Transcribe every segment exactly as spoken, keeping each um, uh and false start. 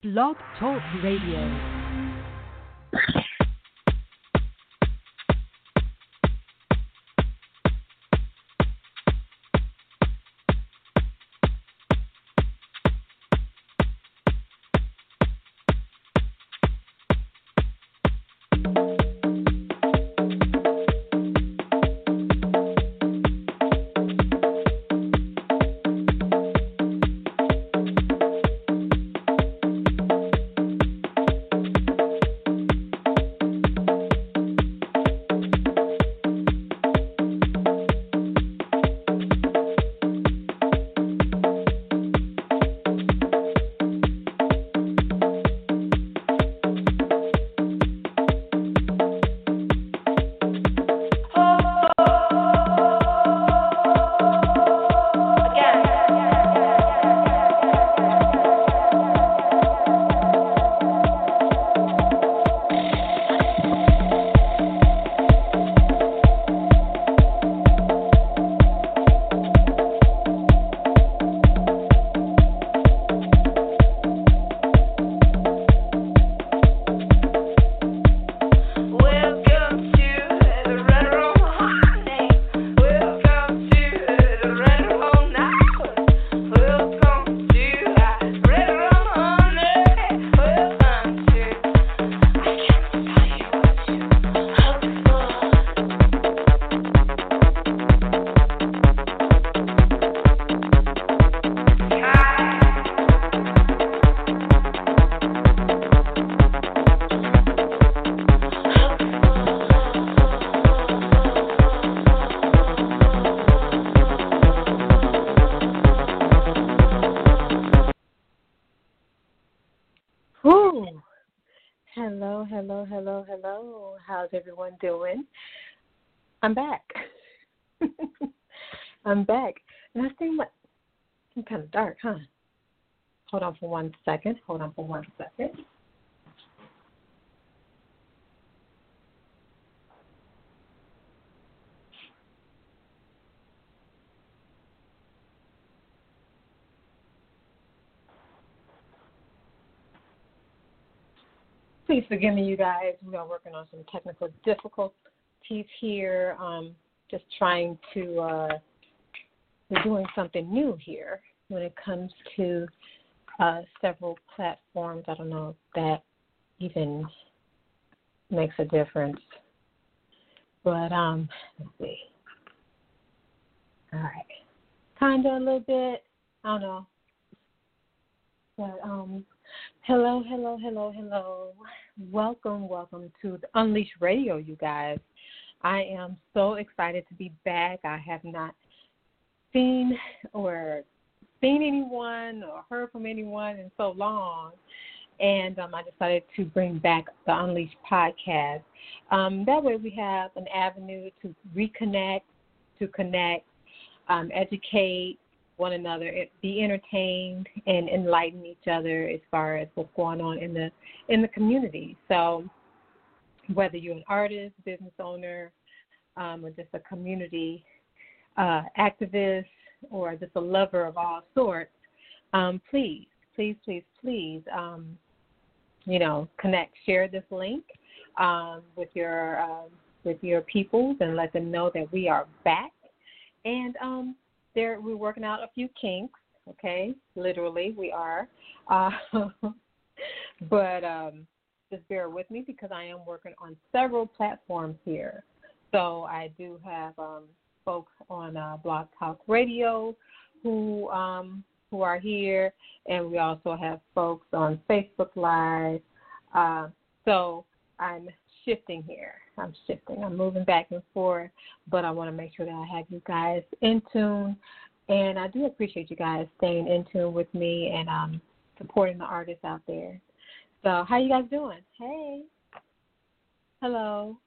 Blog Talk Radio. How's everyone doing? I'm back. I'm back. And I think what it's kind of dark, huh? Hold on for one second. Hold on for one second. Please forgive me, you guys. We are working on some technical difficulties here. Um, just trying to, uh, we're doing something new here when it comes to uh, several platforms. I don't know if that even makes a difference. But um, let's see. All right. Kind of a little bit. I don't know. But um, hello, hello, hello, hello. Welcome, welcome to the Unleashed Radio, you guys. I am so excited to be back. I have not seen or seen anyone or heard from anyone in so long. And um, I decided to bring back the Unleashed podcast. Um, that way we have an avenue to reconnect, to connect, um, educate one another, be entertained, and enlighten each other as far as what's going on in the in the community. So whether you're an artist, business owner, um, or just a community uh, activist, or just a lover of all sorts, um, please, please, please, please, um, you know, connect, share this link um, with your um, with your peoples, and let them know that we are back. And um, There, we're working out a few kinks, okay? Literally, we are. Uh, but um, just bear with me because I am working on several platforms here. So I do have um, folks on uh, Blog Talk Radio who um, who are here, and we also have folks on Facebook Live. Uh, so I'm shifting here. I'm shifting. I'm moving back and forth, but I want to make sure that I have you guys in tune. And I do appreciate you guys staying in tune with me and um, supporting the artists out there. So how you guys doing? Hey. Hello.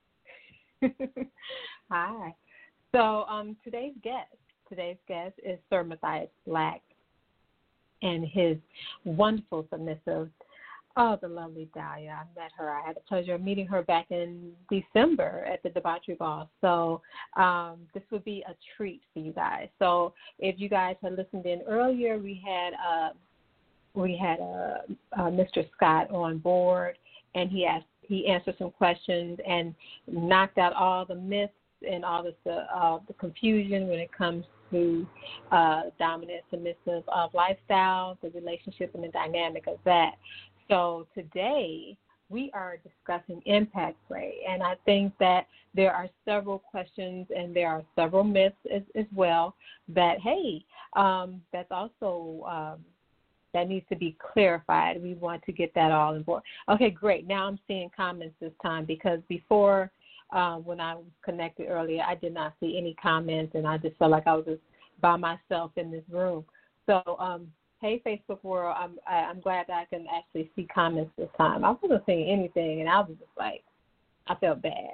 Hi. So um, today's guest, today's guest is Sir Matthias Black and his wonderful submissive Oh, the lovely Dahlia. I met her. I had the pleasure of meeting her back in December at the Debauchery Ball. So um, this would be a treat for you guys. So if you guys had listened in earlier, we had uh, we had uh, uh, Mister Scott on board, and he asked he answered some questions and knocked out all the myths and all the uh, the confusion when it comes to uh, dominant submissive uh, lifestyle, the relationship and the dynamic of that. So today we are discussing impact play, and I think that there are several questions and there are several myths as, as well that, hey, um, that's also um, that needs to be clarified. We want to get that all involved. Okay, great. Now I'm seeing comments this time because before uh, when I was connected earlier, I did not see any comments, and I just felt like I was just by myself in this room. So, um, hey, Facebook world, I'm I, I'm glad that I can actually see comments this time. I wasn't seeing anything, and I was just like, I felt bad.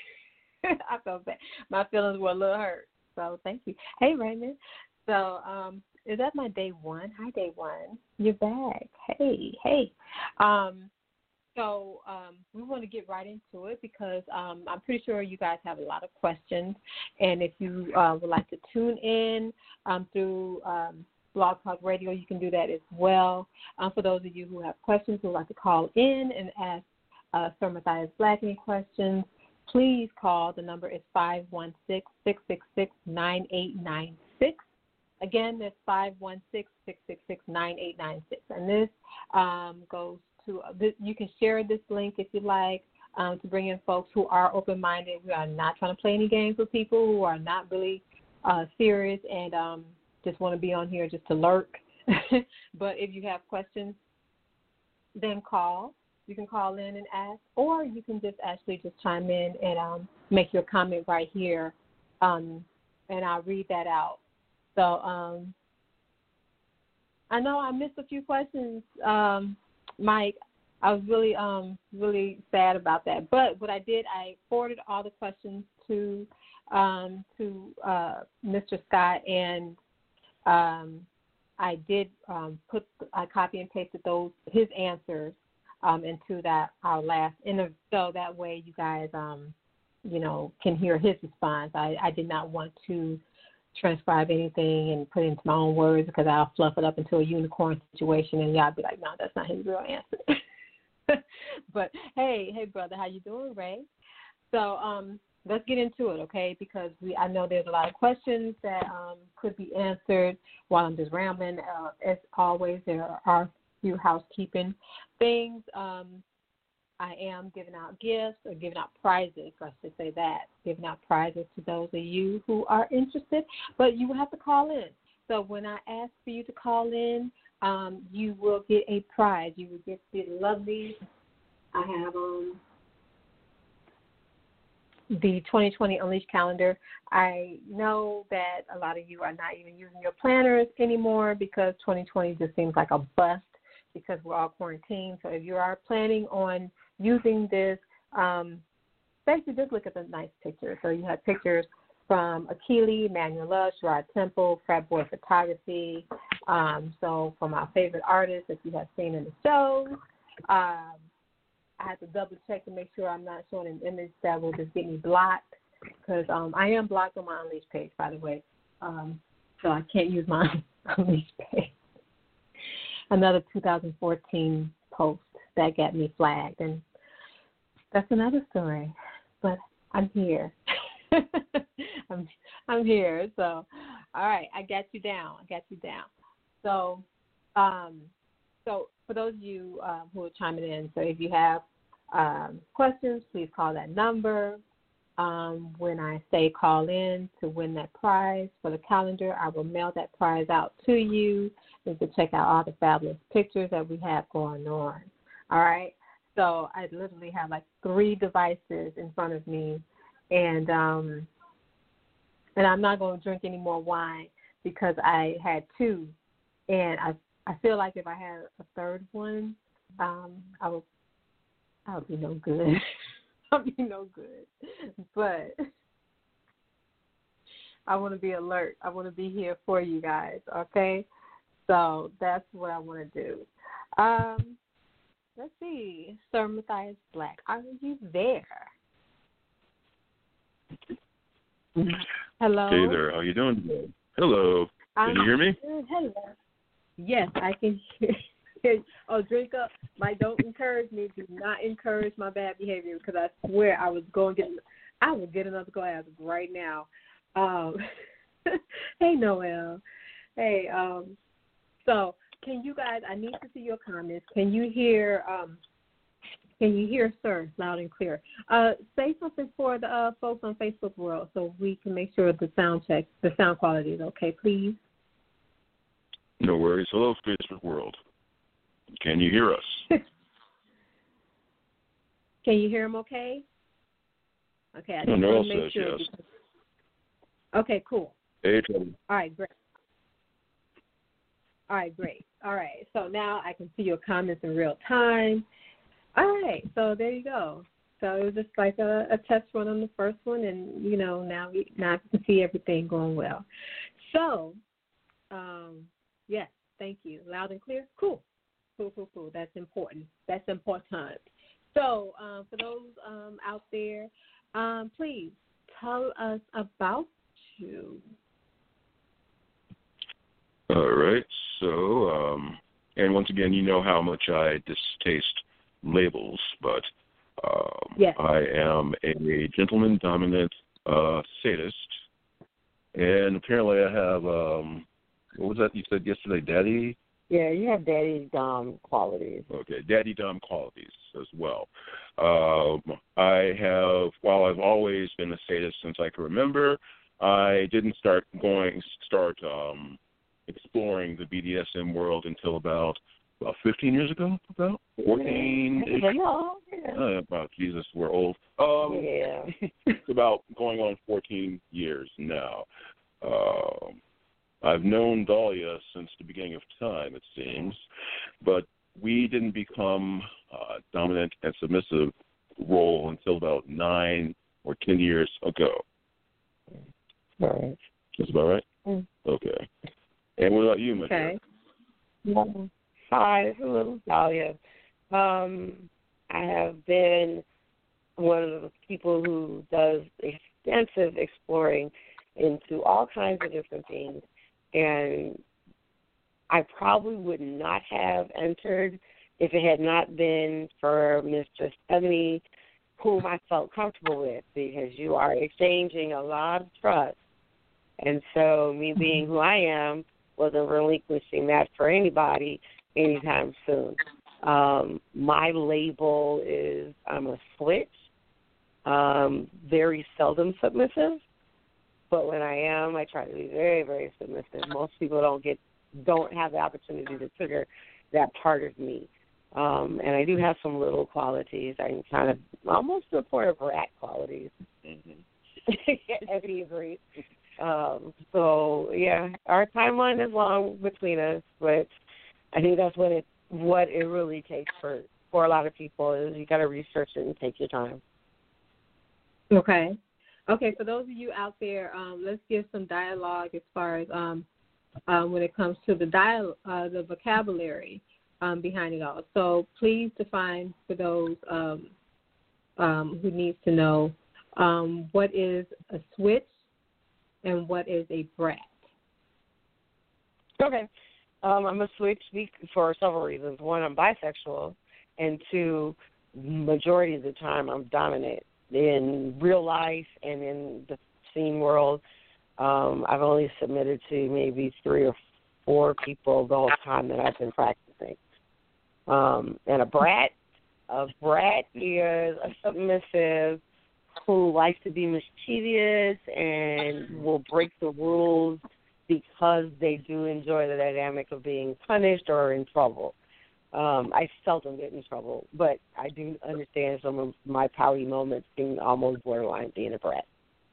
I felt bad. My feelings were a little hurt. So thank you. Hey, Raymond. So um, is that my day one? Hi, day one. You're back. Hey, hey. Um, so um, we want to get right into it because um, I'm pretty sure you guys have a lot of questions. And if you uh, would like to tune in um, through um, Blog Talk Radio, you can do that as well. Um, for those of you who have questions, who would like to call in and ask uh, Sir Matthias Black any questions, please call. The number is five one six, six six six, nine eight nine six. Again, that's five one six, six six six, nine eight nine six. And this um, goes to, uh, this, you can share this link if you like um, to bring in folks who are open-minded. We are not trying to play any games with people who are not really uh, serious and um, just want to be on here just to lurk. But if you have questions, then call. You can call in and ask, or you can just actually just chime in and um, make your comment right here, um, and I'll read that out. So um, I know I missed a few questions, um, Mike. I was really, um, really sad about that. But what I did, I forwarded all the questions to um, to uh, Mister Scott, and um, I did um, put, I copy and pasted those his answers um, into that our last interview, so that way you guys, um, you know, can hear his response. I, I did not want to transcribe anything and put it into my own words because I'll fluff it up into a unicorn situation and y'all be like, no, that's not his real answer. But hey, hey brother, how you doing, Ray? So um, let's get into it, okay? Because we I know there's a lot of questions that um, could be answered while I'm just rambling. Uh, as always, there are a few housekeeping things. Um, I am giving out gifts or giving out prizes, I should say that, giving out prizes to those of you who are interested, but you will have to call in. So when I ask for you to call in, um, you will get a prize. You will get the lovely, I have um, the twenty twenty Unleashed calendar. I know that a lot of you are not even using your planners anymore because twenty twenty just seems like a bust because we're all quarantined. So if you are planning on using this, um, basically just look at the nice pictures. So you have pictures from Akili, Manuel Lush, Rod Temple, Frat Boy Photography. Um, so from our favorite artists that you have seen in the show. Um, I have to double check to make sure I'm not showing an image that will just get me blocked because um, I am blocked on my Unleashed page, by the way. Um, so I can't use my Unleashed page. Another two thousand fourteen post that got me flagged, and that's another story. But I'm here. I'm I'm here. So, all right, I got you down. I got you down. So, um, so for those of you uh, who are chiming in, so if you have um, questions, please call that number. Um, when I say call in to win that prize for the calendar, I will mail that prize out to you. You can check out all the fabulous pictures that we have going on. All right. So I literally have like three devices in front of me, and um, and I'm not going to drink any more wine because I had two, and I I feel like if I had a third one, um, I would I would be no good. I'll be no good. But I want to be alert. I want to be here for you guys, okay? So that's what I want to do. Um, let's see. Sir Matthias Black, are you there? Hello? Hey there. How you doing today? Hello. Can I'm you hear me? good. Hello. Yes, I can hear. oh, drink up. Like, don't encourage me. Do not encourage my bad behavior because I swear I was going to get, I will get another glass right now. Um, hey, Noel. Hey, um, so can you guys, I need to see your comments. Can you hear, um, can you hear, sir, loud and clear? Uh, say something for the uh, folks on Facebook World so we can make sure the sound check, the sound quality is okay, please. No worries. Hello, Facebook World. Can you hear us? Can you hear him okay? Okay, I just no, want to make says sure. Yes. Because... Okay, cool. Hey, All right, great. All right, great. All right, so now I can see your comments in real time. All right, so there you go. So it was just like a, a test run on the first one, and, you know, now we now you can see everything going well. So, um, yes, thank you. Loud and clear? Cool. Cool, cool, cool. That's important. That's important. So um, for those um, out there, um, please tell us about you. All right. So, um, and once again, you know how much I distaste labels, but um, yes. I am a gentleman dominant uh, sadist, and apparently I have, um, what was that you said yesterday, daddy? Yeah, you have daddy dom qualities. Okay, daddy dom qualities as well. Um, I have, while I've always been a sadist since I can remember, I didn't start going, start um, exploring the B D S M world until about, about fifteen years ago, about fourteen. Yeah. Yeah. Uh, about Jesus, we're old. Um, yeah. It's about going on fourteen years now. Um, I've known Dahlia since the beginning of time, it seems, but we didn't become uh, dominant and submissive role until about nine or ten years ago. All right. That's about right? Mm. Okay. And what about you, my Okay. dear? Hi, this is little Dahlia. Um, I have been one of the people who does extensive exploring into all kinds of different things. And I probably would not have entered if it had not been for Mistress Ebony, whom I felt comfortable with, because you are exchanging a lot of trust. And so me being who I am wasn't relinquishing that for anybody anytime soon. Um, my label is I'm a switch, um, very seldom submissive. But when I am, I try to be very, very submissive. Most people don't get, don't have the opportunity to trigger that part of me. Um, and I do have some little qualities. I'm kind of almost to the point of rat qualities. Mm-hmm. Everybody agrees. Um, so yeah, our timeline is long between us, but I think that's what it what it really takes for for a lot of people is you got to research it and take your time. Okay. Okay, for those of you out there, um, let's give some dialogue as far as um, uh, when it comes to the dial, uh, the vocabulary um, behind it all. So please define for those um, um, who needs to know um, what is a switch and what is a brat. Okay. Um, I'm a switch for several reasons. One, I'm bisexual, and two, majority of the time I'm dominant. In real life and in the scene world, um, I've only submitted to maybe three or four people the whole time that I've been practicing. Um, and a brat, a brat is a submissive who likes to be mischievous and will break the rules because they do enjoy the dynamic of being punished or in trouble. Um, I seldom get in trouble, but I do understand some of my pouty moments being almost borderline being a brat.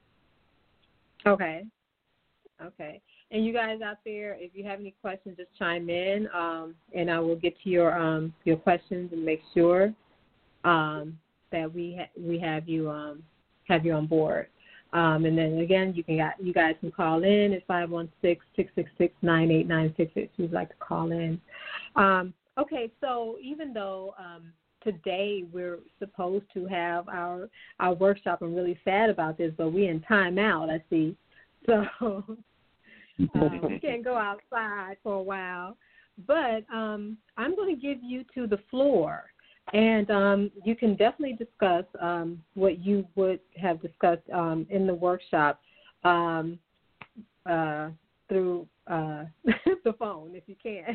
Okay. Okay. And you guys out there, if you have any questions, just chime in, um, and I will get to your um, your questions and make sure um, that we ha- we have you um, have you on board. Um, and then again, you can got, you guys can call in at five one six, six six six, nine eight nine six if you'd like to call in. Um, Okay, so even though um, today we're supposed to have our our workshop, I'm really sad about this, but we're in timeout, I see. So uh, we can't go outside for a while. but um, I'm going to give you to the floor, and um, you can definitely discuss um, what you would have discussed um, in the workshop um, uh, through uh, the phone, if you can.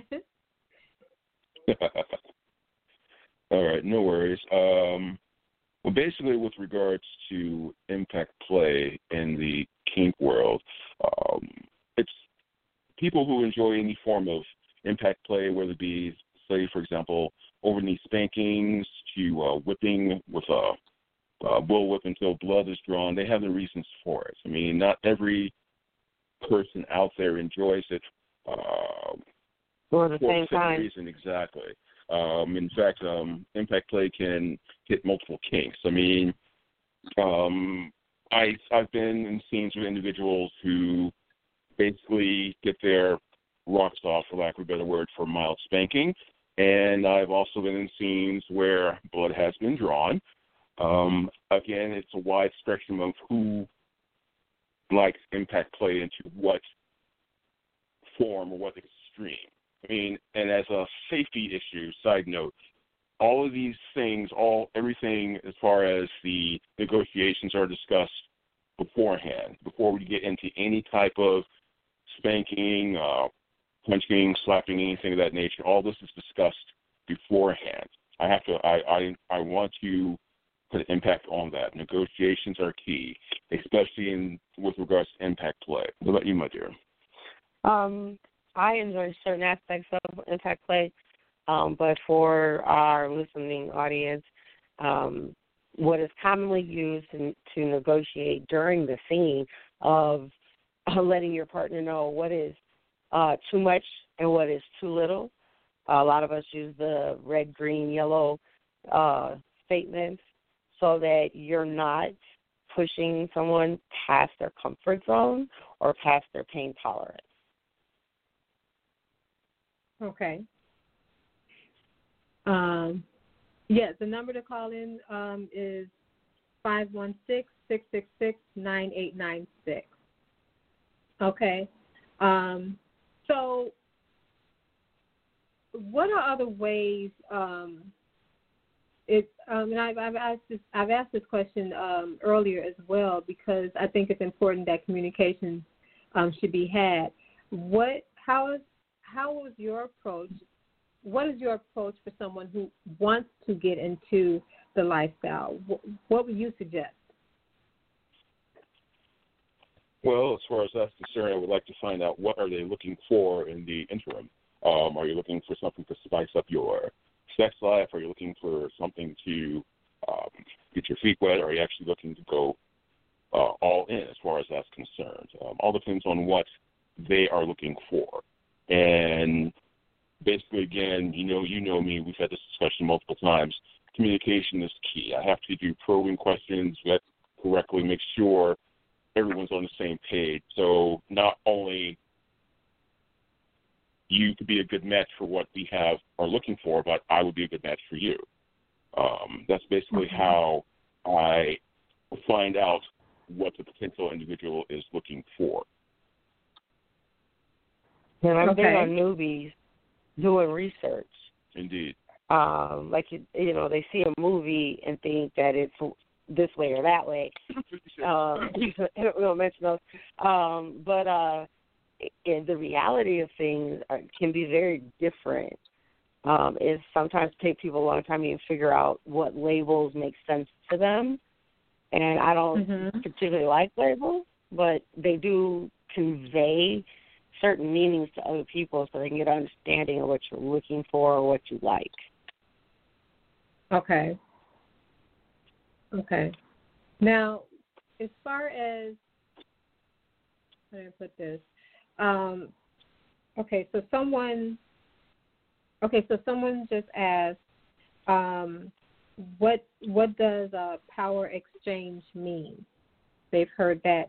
All right, no worries. Um, well, basically, with regards to impact play in the kink world, um, it's people who enjoy any form of impact play, whether it be, say, for example, over-knee spankings to uh, whipping with a, a bullwhip until blood is drawn. They have their reasons for it. I mean, not every person out there enjoys it uh, for the for same the same time. reason exactly. Um, in fact, um, impact play can hit multiple kinks. I mean, um, I, I've been in scenes with individuals who basically get their rocks off, for lack of a better word, for mild spanking. And I've also been in scenes where blood has been drawn. Um, again, it's a wide spectrum of who likes impact play into what form or what extreme. I mean, and as a safety issue, side note, all of these things, all everything as far as the negotiations are discussed beforehand, before we get into any type of spanking, uh, punching, slapping, anything of that nature. All this is discussed beforehand. I have to. I I, I want to put an impact on that. Negotiations are key, especially in with regards to impact play. What about you, my dear? Um, I enjoy certain aspects of impact play, um, but for our listening audience, um, what is commonly used in, to negotiate during the scene of uh, letting your partner know what is uh, too much and what is too little. Uh, a lot of us use the red, green, yellow uh, statements so that you're not pushing someone past their comfort zone or past their pain tolerance. Okay. Um, yes, the number to call in um, is five one six, six six six, nine eight nine six. Okay. Um, so what are other ways um, it, um, and I've, I've, asked this, I've asked this question um, earlier as well because I think it's important that communication um, should be had. What, how is, how was your approach? What is your approach for someone who wants to get into the lifestyle? What would you suggest? Well, as far as that's concerned, I would like to find out what are they looking for in the interim. Um, are you looking for something to spice up your sex life? Are you looking for something to um, get your feet wet? Or are you actually looking to go uh, all in as far as that's concerned? Um, all depends on what they are looking for. And basically, again, you know, you know me. We've had this discussion multiple times. Communication is key. I have to do probing questions, vet correctly, make sure everyone's on the same page. So not only you could be a good match for what we have are looking for, but I would be a good match for you. Um, that's basically mm-hmm. how I find out what the potential individual is looking for. And I'm okay. big on newbies doing research. Indeed. Um, like, you, you know, they see a movie and think that it's this way or that way. um, we don't mention those. Um, but uh, it, the reality of things are, can be very different. Um, it sometimes takes people a long time to even figure out what labels make sense to them. And I don't mm-hmm. particularly like labels, but they do convey certain meanings to other people so they can get an understanding of what you're looking for or what you like. Okay. Okay. Now, as far as, how do I put this? Um, okay, so someone, okay, so someone just asked, um, what what does a power exchange mean? They've heard that.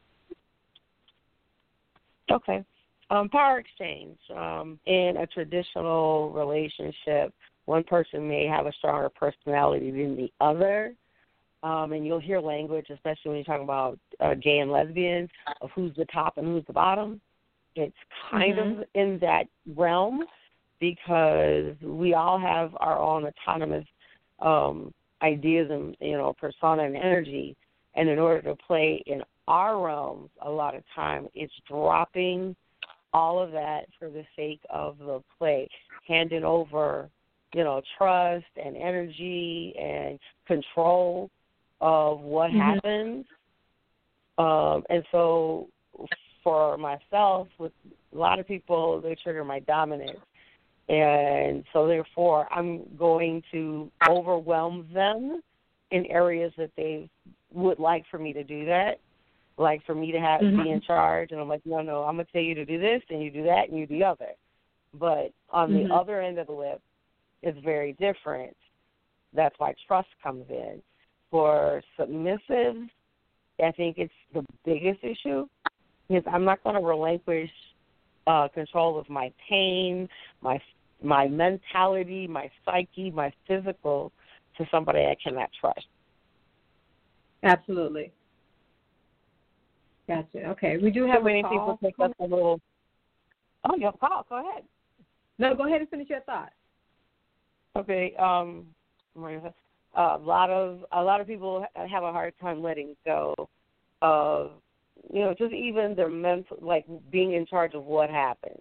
Okay. Um, power exchange. Um, in a traditional relationship, one person may have a stronger personality than the other. Um, and you'll hear language, especially when you're talking about uh, gay and lesbian, of who's the top and who's the bottom. It's kind mm-hmm. of in that realm. because we all have our own autonomous um, ideas and, you know, persona and energy. And in order to play in our realms, a lot of time it's dropping all of that for the sake of the play, handing over, you know, trust and energy and control of what mm-hmm. happens. Um, and so for myself, with a lot of people, they trigger my dominance. And so therefore, I'm going to overwhelm them in areas that they would like for me to do that, like for me to have mm-hmm. be in charge. And I'm like, no, no, I'm going to tell you to do this, and you do that, and you do the other. But on mm-hmm. the other end of the whip, it's very different. That's why trust comes in. For submissive, I think it's the biggest issue, because I'm not going to relinquish uh, control of my pain, my my mentality, my psyche, my physical to somebody I cannot trust. Absolutely. Gotcha. Okay, we do have so many a people take us a little. Oh, you have a call. Go ahead. No, go ahead and finish your thought. Okay. Um, a lot of a lot of people have a hard time letting go of, you know, just even their mental, like being in charge of what happens.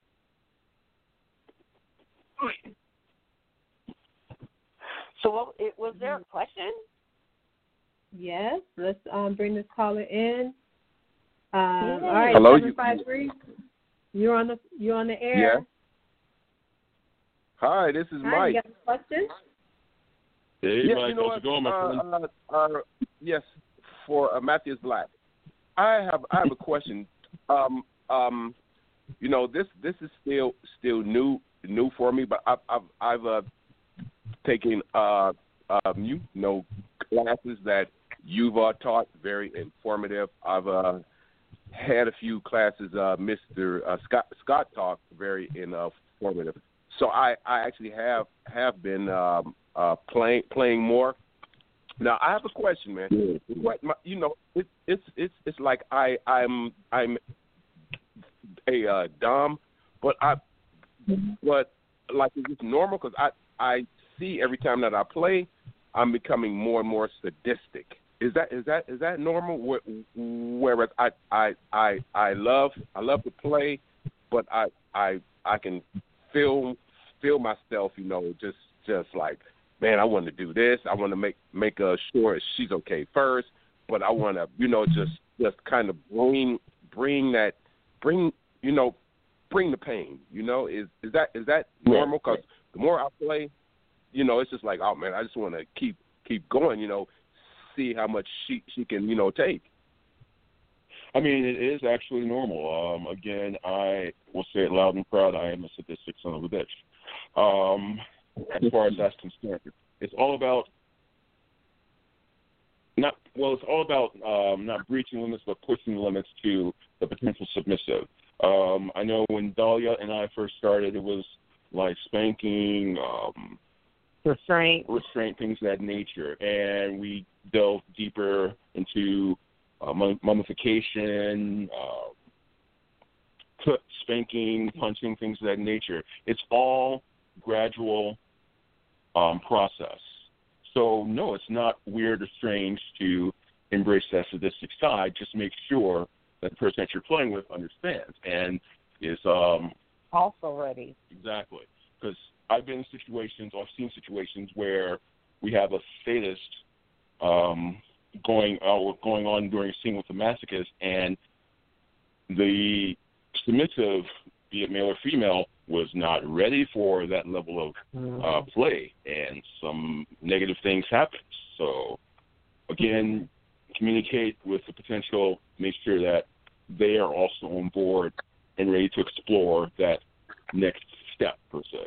So, what, it, was there a question? Yes. Let's um, bring this caller in. Um, all right. Hello, seven five three. You're on the you're on the air. Yeah. Hi, this is Hi, Mike. You got a question? Hey, yes, Mike, you know how's it going, my uh, friend? uh, uh, yes, for uh, Matthias Black. I have I have a question. Um, um, you know, this this is still still new new for me, but I've I've, I've uh, taken uh, um, you know classes that you've uh, taught, very informative. I've uh, had a few classes, uh, Mister Uh, Scott Scott taught, very informative. So I, I actually have have been um, uh, playing playing more. Now I have a question, man. Yeah. What my, you know, it, it's it's it's like I I'm I'm a uh, dom, but I but like is this normal? Because I I see every time that I play, I'm becoming more and more sadistic. Is that is that is that normal? Whereas I I I I love I love to play, but I I I can feel feel myself, you know, just just like, man, I want to do this. I want to make make uh, sure she's okay first, but I want to, you know, just just kind of bring bring that bring you know bring the pain. You know, is is that is that normal? Because the more I play, you know, it's just like, oh man, I just want to keep keep going. You know, see how much she she can you know take. I mean, it is actually normal. Um, again, I will say it loud and proud. I am a sadistic son of a bitch. Um, as far as that's concerned, it's all about not well. It's all about um, not breaching limits, but pushing the limits to the potential submissive. Um, I know when Dahlia and I first started, it was like spanking, um, restraint, restraint, things of that nature, and we delved deeper into Uh, mummification, uh, spanking, punching, things of that nature. It's all gradual um, process. So, no, it's not weird or strange to embrace that sadistic side. Just make sure that the person that you're playing with understands and is um, also ready. Exactly. Because I've been in situations, I've seen situations where we have a sadist um, going uh, going on during a scene with the masochist, and the submissive, be it male or female, was not ready for that level of uh, play, and some negative things happened. So, again, communicate with the potential, make sure that they are also on board and ready to explore that next step, per se.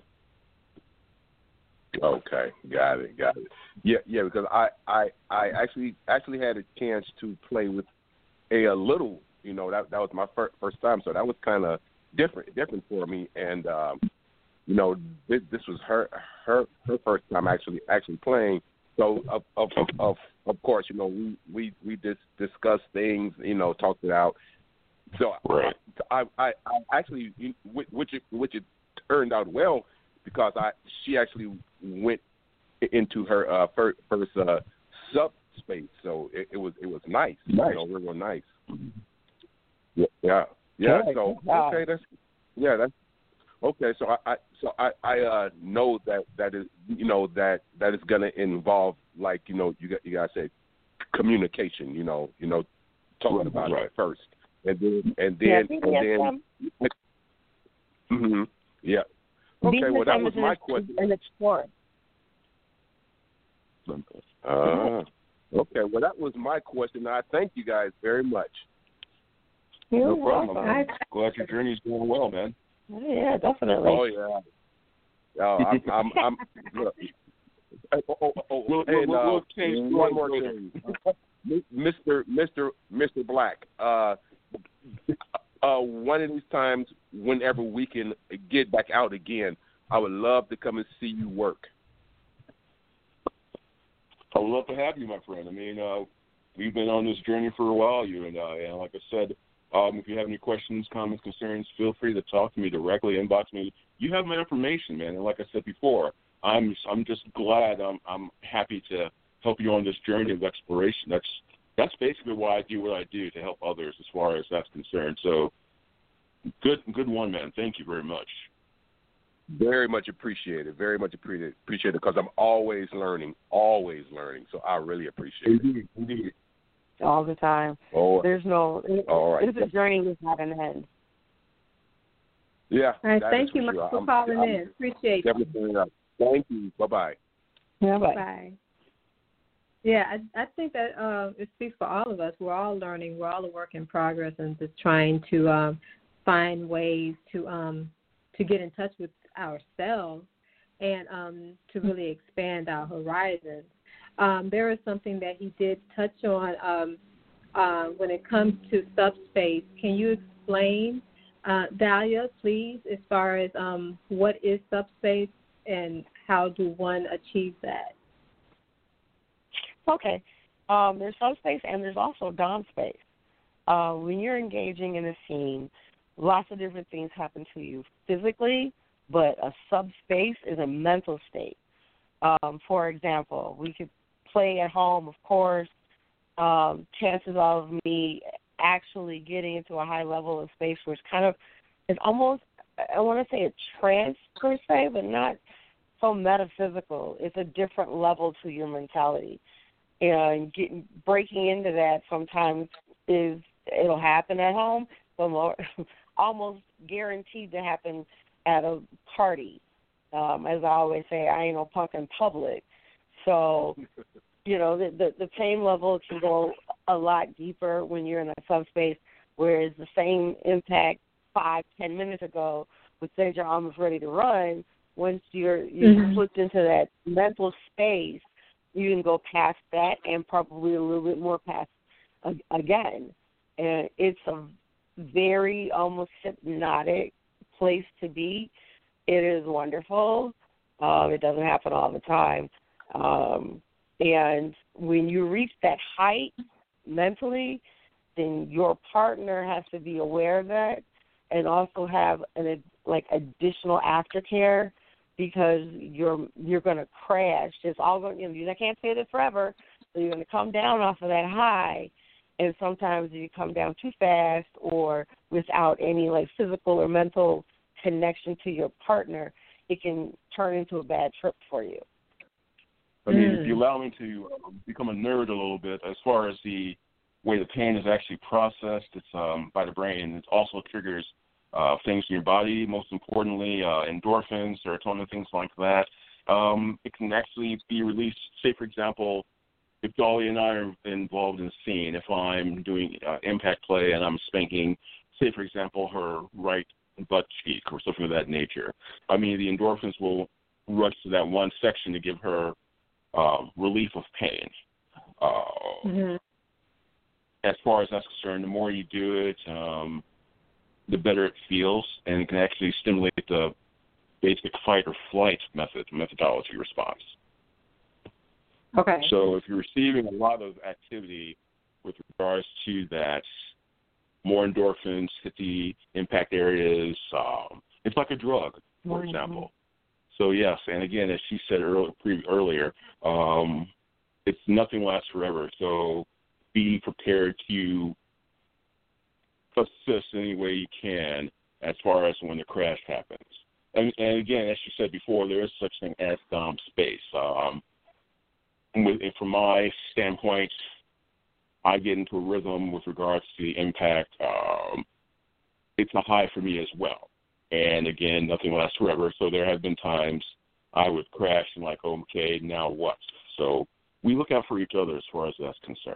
Okay, got it, got it. Yeah, yeah, because I, I, I actually actually had a chance to play with a, a little, you know, that that was my first first time, so that was kind of different different for me, and um, you know, this this was her her her first time actually actually playing. So of of of, of course, you know, we we we just discussed things, you know, talked it out. So right. I, I I actually, which which turned out well because I she actually went into her uh, first, first uh, subspace, so it, it was it was nice, nice. You know, real, real nice. Yeah, yeah, yeah. Good. So Wow. okay, that's yeah, that's okay. So I, I so I, I uh, know that that is you know that that is going to involve, like, you know, you got you got to say communication. You know, you know, talking about right. it first, and then and then Yeah, and then. Mm-hmm. Yeah. Okay. Well, that was my question. And explore. Uh, okay. Well, that was my question. I thank you guys very much. You're No problem. welcome. I'm glad your journey's going well, man. Yeah, definitely. Oh yeah. Oh, I'm. I'm. I'm look. Oh, oh, oh, We'll, and, we'll, uh, we'll change one more later. thing, Mister Mister Mister Black. Uh, uh, one of these times, whenever we can get back out again, I would love to come and see you work. I would love to have you, my friend. I mean, uh, we've been on this journey for a while, you and I. And like I said, um, if you have any questions, comments, concerns, feel free to talk to me directly, inbox me. You have my information, man. And like I said before, I'm I'm just glad. I'm I'm happy to help you on this journey of exploration. That's that's basically why I do what I do, to help others as far as that's concerned. So, good good one, man. Thank you very much. Very much appreciated. Very much appreciated. Appreciate it because I'm always learning, always learning. So I really appreciate it. Indeed, indeed. All the time. Oh, There's no. all right. It's a journey without an end. Yeah. All right. that Thank is you for much sure. for I'm, calling I'm in. Appreciate you. Definitely. Up. Thank you. Bye bye. Yeah, bye. Bye. Yeah, I, I think that uh, it speaks for all of us. We're all learning. We're all a work in progress, and just trying to um, find ways to um, to get in touch with ourselves and um, to really expand our horizons. Um, there is something that he did touch on um, uh, when it comes to subspace. Can you explain, uh, Dahlia, please, as far as um, what is subspace and how do one achieve that? Okay. Um, there's subspace and there's also dom space. Uh, when you're engaging in a scene, lots of different things happen to you physically, but a subspace is a mental state. Um, for example, we could play at home, of course. Um, chances of me actually getting into a high level of space where it's kind of, it's almost, I want to say a trance per se, but not so metaphysical. It's a different level to your mentality. And getting breaking into that sometimes is it'll happen at home, but more, almost guaranteed to happen at a party. Um, as I always say, I ain't no punk in public. So, you know, the, the the same level can go a lot deeper when you're in a subspace, whereas the same impact five, ten minutes ago would say you're almost ready to run. Once you're you're mm-hmm. flipped into that mental space, you can go past that and probably a little bit more past uh, again. And it's a very almost hypnotic place to be. It is wonderful. Um, it doesn't happen all the time. Um, and when you reach that height mentally, then your partner has to be aware of that and also have an like additional aftercare, because you're you're going to crash. It's all going. You know, you can't stay there forever, so you're going to come down off of that high. And sometimes if you come down too fast or without any like physical or mental connection to your partner, it can turn into a bad trip for you. I mean, mm. if you allow me to become a nerd a little bit, as far as the way the pain is actually processed, it's um, by the brain. It also triggers uh, things in your body, most importantly, uh, endorphins, serotonin, things like that. Um, it can actually be released, say, for example, if Dolly and I are involved in a scene, if I'm doing uh, impact play and I'm spanking, say, for example, her right butt cheek or something of that nature, I mean, the endorphins will rush to that one section to give her um, relief of pain. Uh, mm-hmm. As far as that's concerned, the more you do it, um, the better it feels, and it can actually stimulate the basic fight or flight method methodology response. Okay. So if you're receiving a lot of activity with regards to that, more endorphins hit the impact areas. Um, it's like a drug. for mm-hmm. example. So yes, and again, as she said earlier, earlier um, it's nothing lasts forever. So be prepared to assist any way you can as far as when the crash happens. And, and again, as you said before, there is such thing as Dom space. Um, with, from my standpoint, I get into a rhythm with regards to the impact. Um, it's a high for me as well. And again, nothing lasts forever. So there have been times I would crash and like, okay, now what? So we look out for each other as far as that's concerned.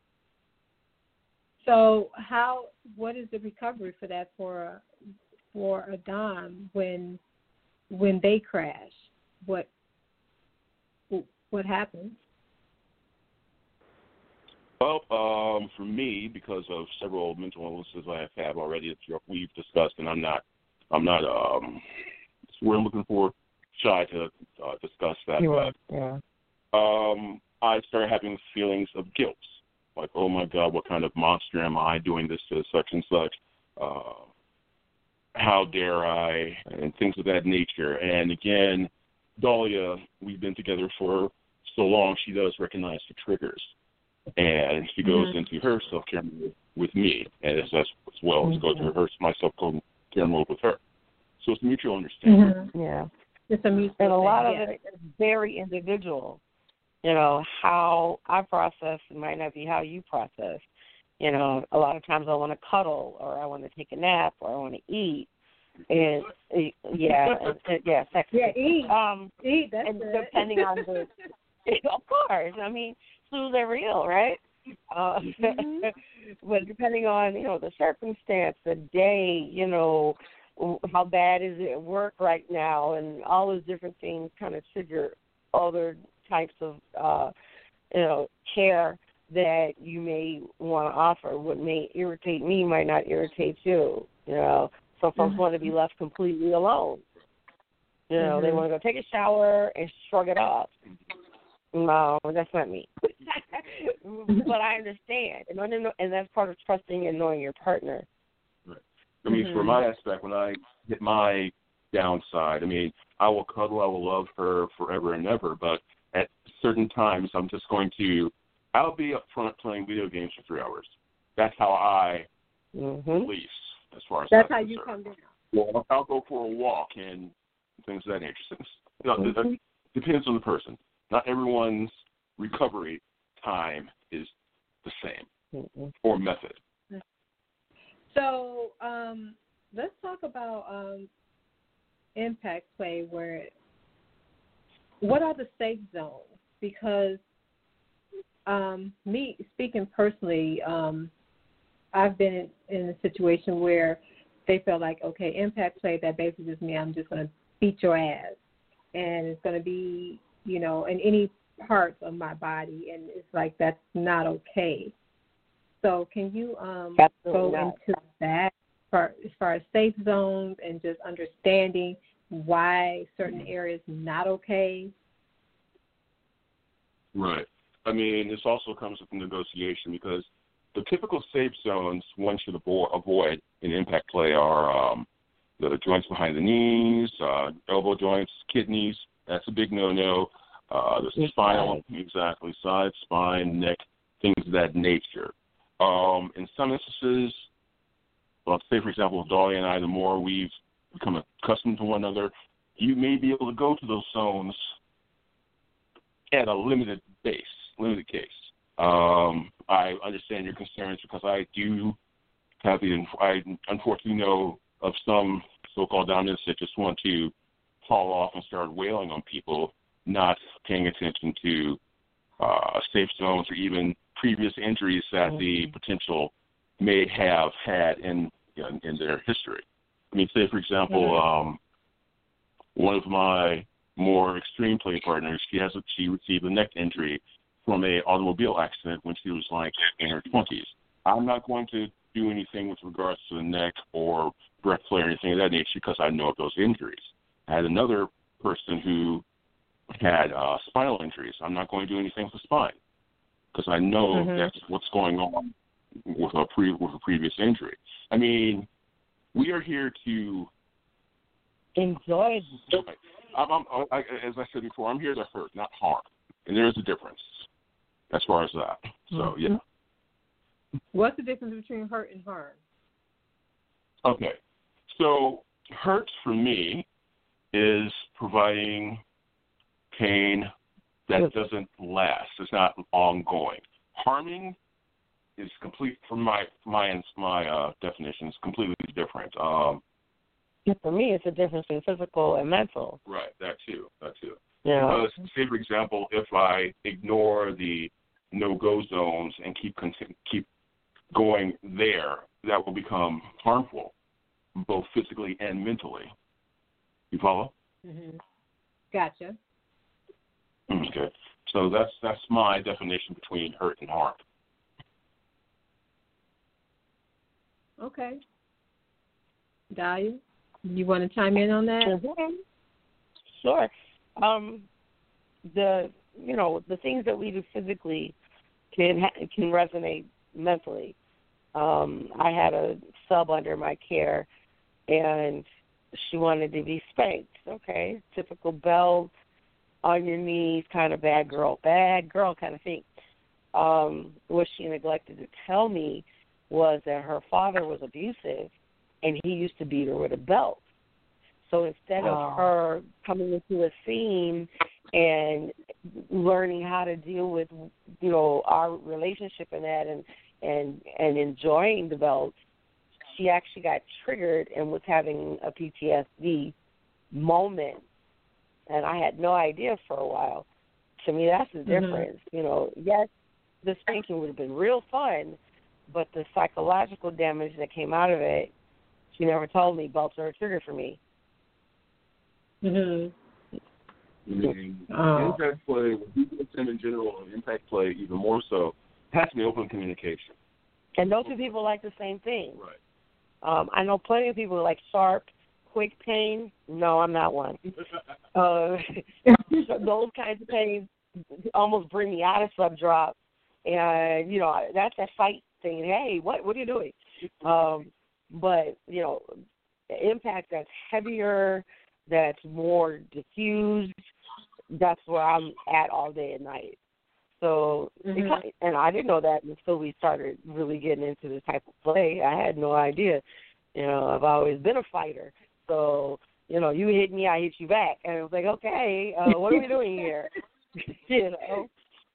So how? What is the recovery for that for a, for a Dom when when they crash? What what happens? Well, um, for me, because of several mental illnesses I have had already that we've discussed, and I'm not, I'm not, um, we're looking for Shy to uh, discuss that. You but, yeah. Um, I started having feelings of guilt, like, oh my God, what kind of monster am I doing this to such and such? Uh, how dare I? And things of that nature. And again, Dahlia, we've been together for so long, she does recognize the triggers. And she goes mm-hmm. into her self-care mode with me, and as, as well as mm-hmm. go to her my self-care mode with her. So it's mutual understanding. Mm-hmm. Yeah, it's a mutual. And a lot thing, of yeah. it is very individual. You know, how I process might not be how you process. You know, a lot of times I want to cuddle, or I want to take a nap, or I want to eat. And yeah, and, and, yeah, sex. Yeah, eat. Um, eat. That's and good. depending on the, of course. I mean. They're real, right? Uh, mm-hmm. But depending on, you know, the circumstance, the day, you know, how bad is it at work right now, and all those different things kind of trigger other types of, uh, you know, care that you may want to offer. What may irritate me might not irritate you, you know. So folks mm-hmm. want to be left completely alone. You know, mm-hmm. they want to go take a shower and shrug it off. No, that's not me. But I understand, and, and that's part of trusting and knowing your partner. Right. I mean, mm-hmm. for my aspect, when I hit my downside, I mean, I will cuddle, I will love her forever and ever, but at certain times, I'm just going to, I'll be up front playing video games for three hours. That's how I mm-hmm. release, as far as that's I'm how concerned. you come down. Well, I'll go for a walk and things of that nature. You know, mm-hmm. it depends on the person. Not everyone's recovery time is the same mm-hmm. or method. So um, let's talk about um, impact play. Where what are the safe zones? Because um, me speaking personally, um, I've been in, in a situation where they felt like, okay, impact play, that basically just means I'm just going to beat your ass, and it's going to be, you know, in any parts of my body, and it's like that's not okay. So can you um, go not. into that for, as far as safe zones and just understanding why certain areas not okay? Right. I mean, this also comes with negotiation because the typical safe zones one should avo- avoid in impact play are um, the joints behind the knees, uh, elbow joints, kidneys. That's a big no-no. Uh, the spinal, exactly, side, spine, neck, things of that nature. Um, in some instances, well, say, for example, Dahlia and I, the more we've become accustomed to one another, you may be able to go to those zones at a limited base, limited case. Um, I understand your concerns because I do have the, I unfortunately know of some so-called dominants that just want to haul off and start wailing on people, not paying attention to uh, safe zones or even previous injuries that mm-hmm. the potential may have had in, in in their history. I mean, say, for example, mm-hmm. um, one of my more extreme play partners, she has a, she received a neck injury from a automobile accident when she was like in her twenties. I'm not going to do anything with regards to the neck or breath play or anything of that nature because I know of those injuries. I had another person who had uh, spinal injuries. I'm not going to do anything with the spine because I know mm-hmm. that's what's going on with a pre with a previous injury. I mean, we are here to enjoy. Right. I'm, I'm, I, as I said before, I'm here to hurt, not harm, and there's a difference as far as that. So Mm-hmm. yeah. What's the difference between hurt and harm? Okay. So hurt for me is providing pain that doesn't last. It's not ongoing. Harming is complete from my my my uh, definition. It's completely different. Um, For me, it's a difference between physical and mental. right. That too. That too. Yeah. Because, say for example, if I ignore the no-go zones and keep continu- keep going there, that will become harmful, both physically and mentally. You follow? Mm-hmm. Gotcha. Okay. So that's that's my definition between hurt and harm. Okay. Dahlia, you want to chime in on that? Mm-hmm. Sure. Um, the you know the things that we do physically can ha- can resonate mentally. Um, I had a sub under my care, and she wanted to be spanked. Okay, typical belt on your knees, kind of bad girl, bad girl kind of thing. Um, what she neglected to tell me was that her father was abusive, and he used to beat her with a belt. So instead Oh. of her coming into a scene and learning how to deal with, you know, our relationship in that and and and enjoying the belt, she actually got triggered and was having a P T S D moment, and I had no idea for a while. To me, that's the difference. Mm-hmm. You know, yes, the spanking would have been real fun, but the psychological damage that came out of it, she never told me belts are a trigger for me. Mhm. Mm-hmm. Oh. Impact play, in general, and impact play even more so, has to be open communication. And those two people like the same thing. Right. Um, I know plenty of people who like sharp, quick pain. No, I'm not one. uh, those kinds of pains almost bring me out of sub drop, and you know that's that fight thing. Hey, what what are you doing? Um, but you know, impact that's heavier, that's more diffused. That's where I'm at all day and night. So, mm-hmm. and I didn't know that until we started really getting into this type of play. I had no idea. You know, I've always been a fighter. So, you know, you hit me, I hit you back. And it was like, okay, uh, what are we doing here? You know?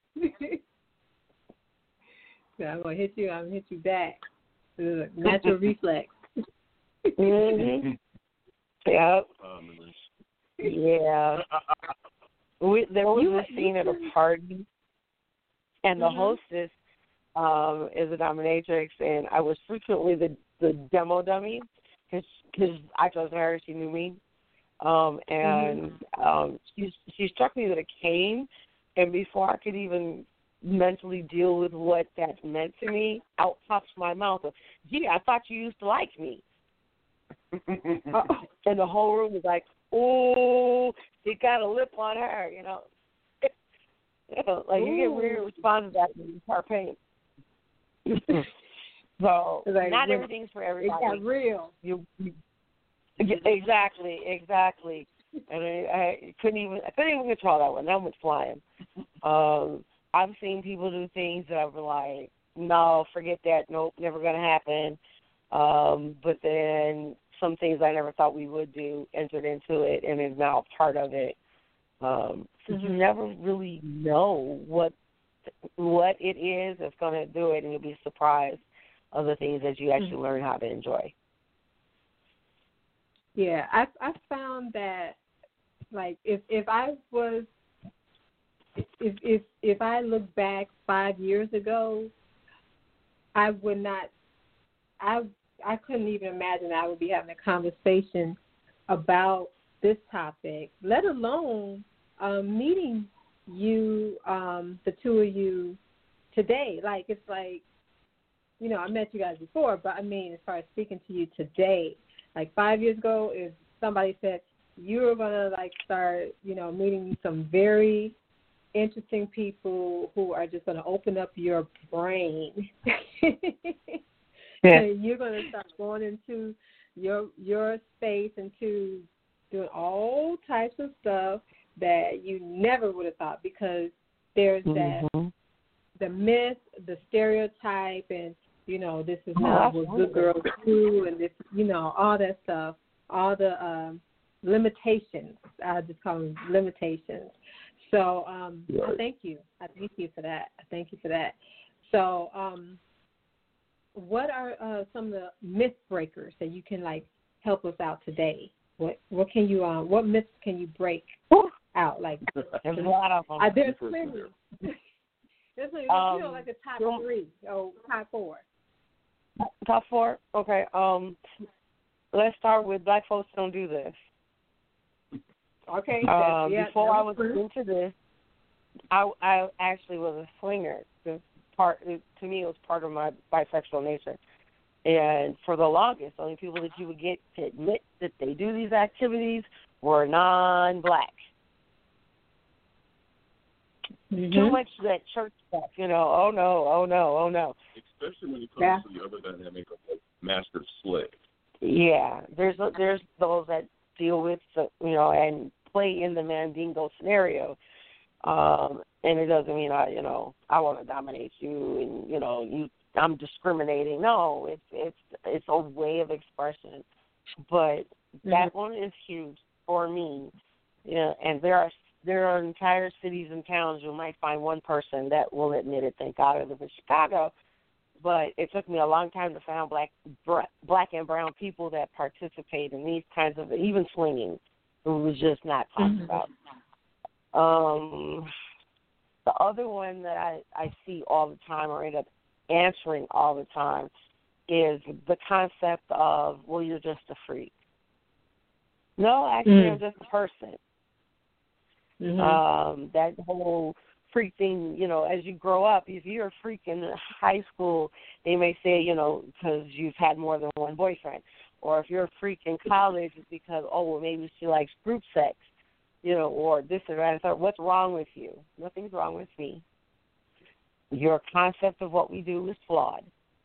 So I'm going to hit you, I'm going to hit you back. It's a natural reflex. Mm-hmm. Yep. Um, yeah. We, there was you, a scene at a party, and the mm-hmm. hostess um, is a dominatrix, and I was frequently the, the demo dummy because I chose her, she knew me. Um, and mm-hmm. um, she, she struck me with a cane, and before I could even mentally deal with what that meant to me, out pops my mouth, gee, I thought you used to like me. And the whole room was like, oh, she got a lip on her, you know. You know, like, ooh. You get weird responses out of her pain. So, like, not everything's for everybody. It's not real. You, you, exactly, exactly. And I, I couldn't even, I couldn't even control that one. That went flying. Um, I've seen people do things that I've been like, no, forget that. Nope, never going to happen. Um, but then some things I never thought we would do entered into it and is now part of it. Um, so mm-hmm. you never really know what what it is that's going to do it, and you'll be surprised of the things that you actually mm-hmm. learn how to enjoy. Yeah, I I found that, like, if if I was if if if I look back five years ago, I would not I I couldn't even imagine I would be having a conversation about this topic, let alone um, meeting you, um, the two of you today. Like, it's like, you know, I met you guys before, but I mean, as far as speaking to you today, like five years ago, if somebody said you were going to, like, start, you know, meeting some very interesting people who are just going to open up your brain. Yeah. And you're going to start going into your your space, into doing all types of stuff that you never would have thought, because there's that Mm-hmm. the myth, the stereotype, and you know, this is Oh, not what good absolutely. girls do, and this, you know, all that stuff, all the um, limitations. I just call them limitations. So um, Right. I thank you. I thank you for that. I thank you for that. So um, what are uh, some of the myth breakers that you can like help us out today? What what can you uh, what myths can you break out? Like There's a lot of them. uh, there's Interesting plenty. there. There's plenty. Um, you know, like a top so- three or top four. Top four? Okay. Um, let's start with black folks don't do this. Okay. Um, yeah, before I was true. into this, I, I actually was a swinger. The part it, to me, it was part of my bisexual nature. And for the longest, the only people that you would get to admit that they do these activities were non-black. Mm-hmm. Too much of that church stuff, you know. Oh no, oh no, oh no. Especially when it comes Yeah. to the other dynamic of like master slave. Yeah, there's there's those that deal with the, you know, and play in the Mandingo scenario, um, and it doesn't mean I you know I want to dominate you and you know you I'm discriminating. No, it's it's it's a way of expression, but that one is huge for me. Yeah, and there are there are entire cities and towns you might find one person that will admit it. Thank God I live in Chicago. But it took me a long time to find black black and brown people that participate in these kinds of, even swinging, it was just not talked Mhm. about. Um, the other one that I, I see all the time or end up answering all the time is the concept of, well, you're just a freak. No, actually, Mm. I'm just a person. Mhm. Um, that whole freak thing, you know, as you grow up, if you're a freak in high school, they may say, you know, because you've had more than one boyfriend. Or if you're a freak in college, it's because, oh, well, maybe she likes group sex, you know, or this or that. I thought, what's wrong with you? Nothing's wrong with me. Your concept of what we do is flawed.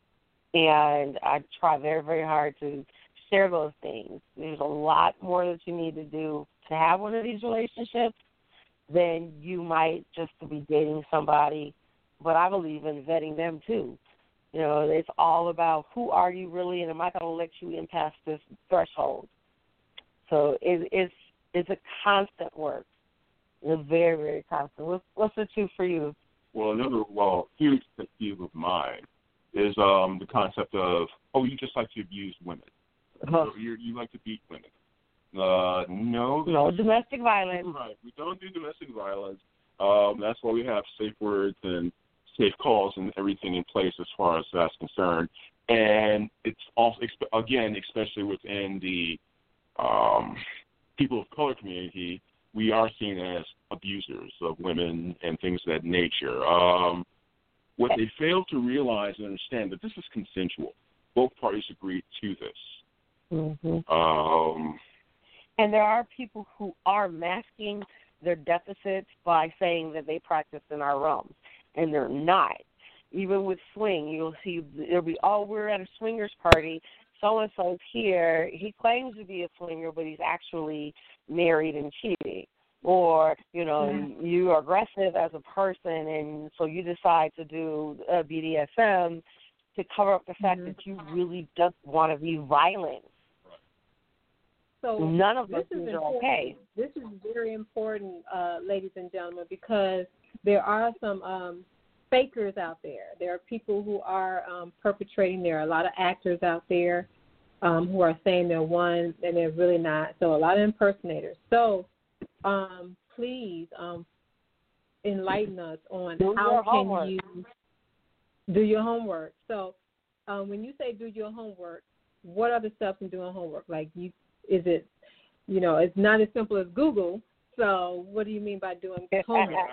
And I try very, very hard to share those things. There's a lot more that you need to do to have one of these relationships than you might just to be dating somebody. But I believe in vetting them too. You know, it's all about who are you really, and am I going to let you in past this threshold? So it, it's it's a constant work. It's very, very constant. What's, what's the two for you? Well, another well huge pet peeve of mine is um, the concept of, oh, you just like to abuse women. Huh. So you you like to beat women. Uh, no. No, domestic violence. Right. We don't do domestic violence. Um, that's why we have safe words and safe calls and everything in place as far as that's concerned. And it's also, again, especially within the um, people of color community, we are seen as abusers of women and things of that nature. Um, what they fail to realize and understand that this is consensual. Both parties agree to this. Mm-hmm. Um, And there are people who are masking their deficits by saying that they practice in our realms, and they're not. Even with swing, you'll see it'll be, oh, we're at a swingers party. So-and-so's here. He claims to be a swinger, but he's actually married and cheating. Or, you know, mm-hmm. you're aggressive as a person, and so you decide to do uh, B D S M to cover up the fact mm-hmm. that you really just want to be violent. So none of those this things is are okay. This is very important, uh, ladies and gentlemen, because there are some um, fakers out there. There are people who are um, perpetrating. There are a lot of actors out there um, who are saying they're one and they're really not. So a lot of impersonators. So um, please um, enlighten us on do how can homework. you do your homework. So um, when you say do your homework, what are the steps in doing homework? Like you. Is it, you know, it's not as simple as Google. So what do you mean by doing homework?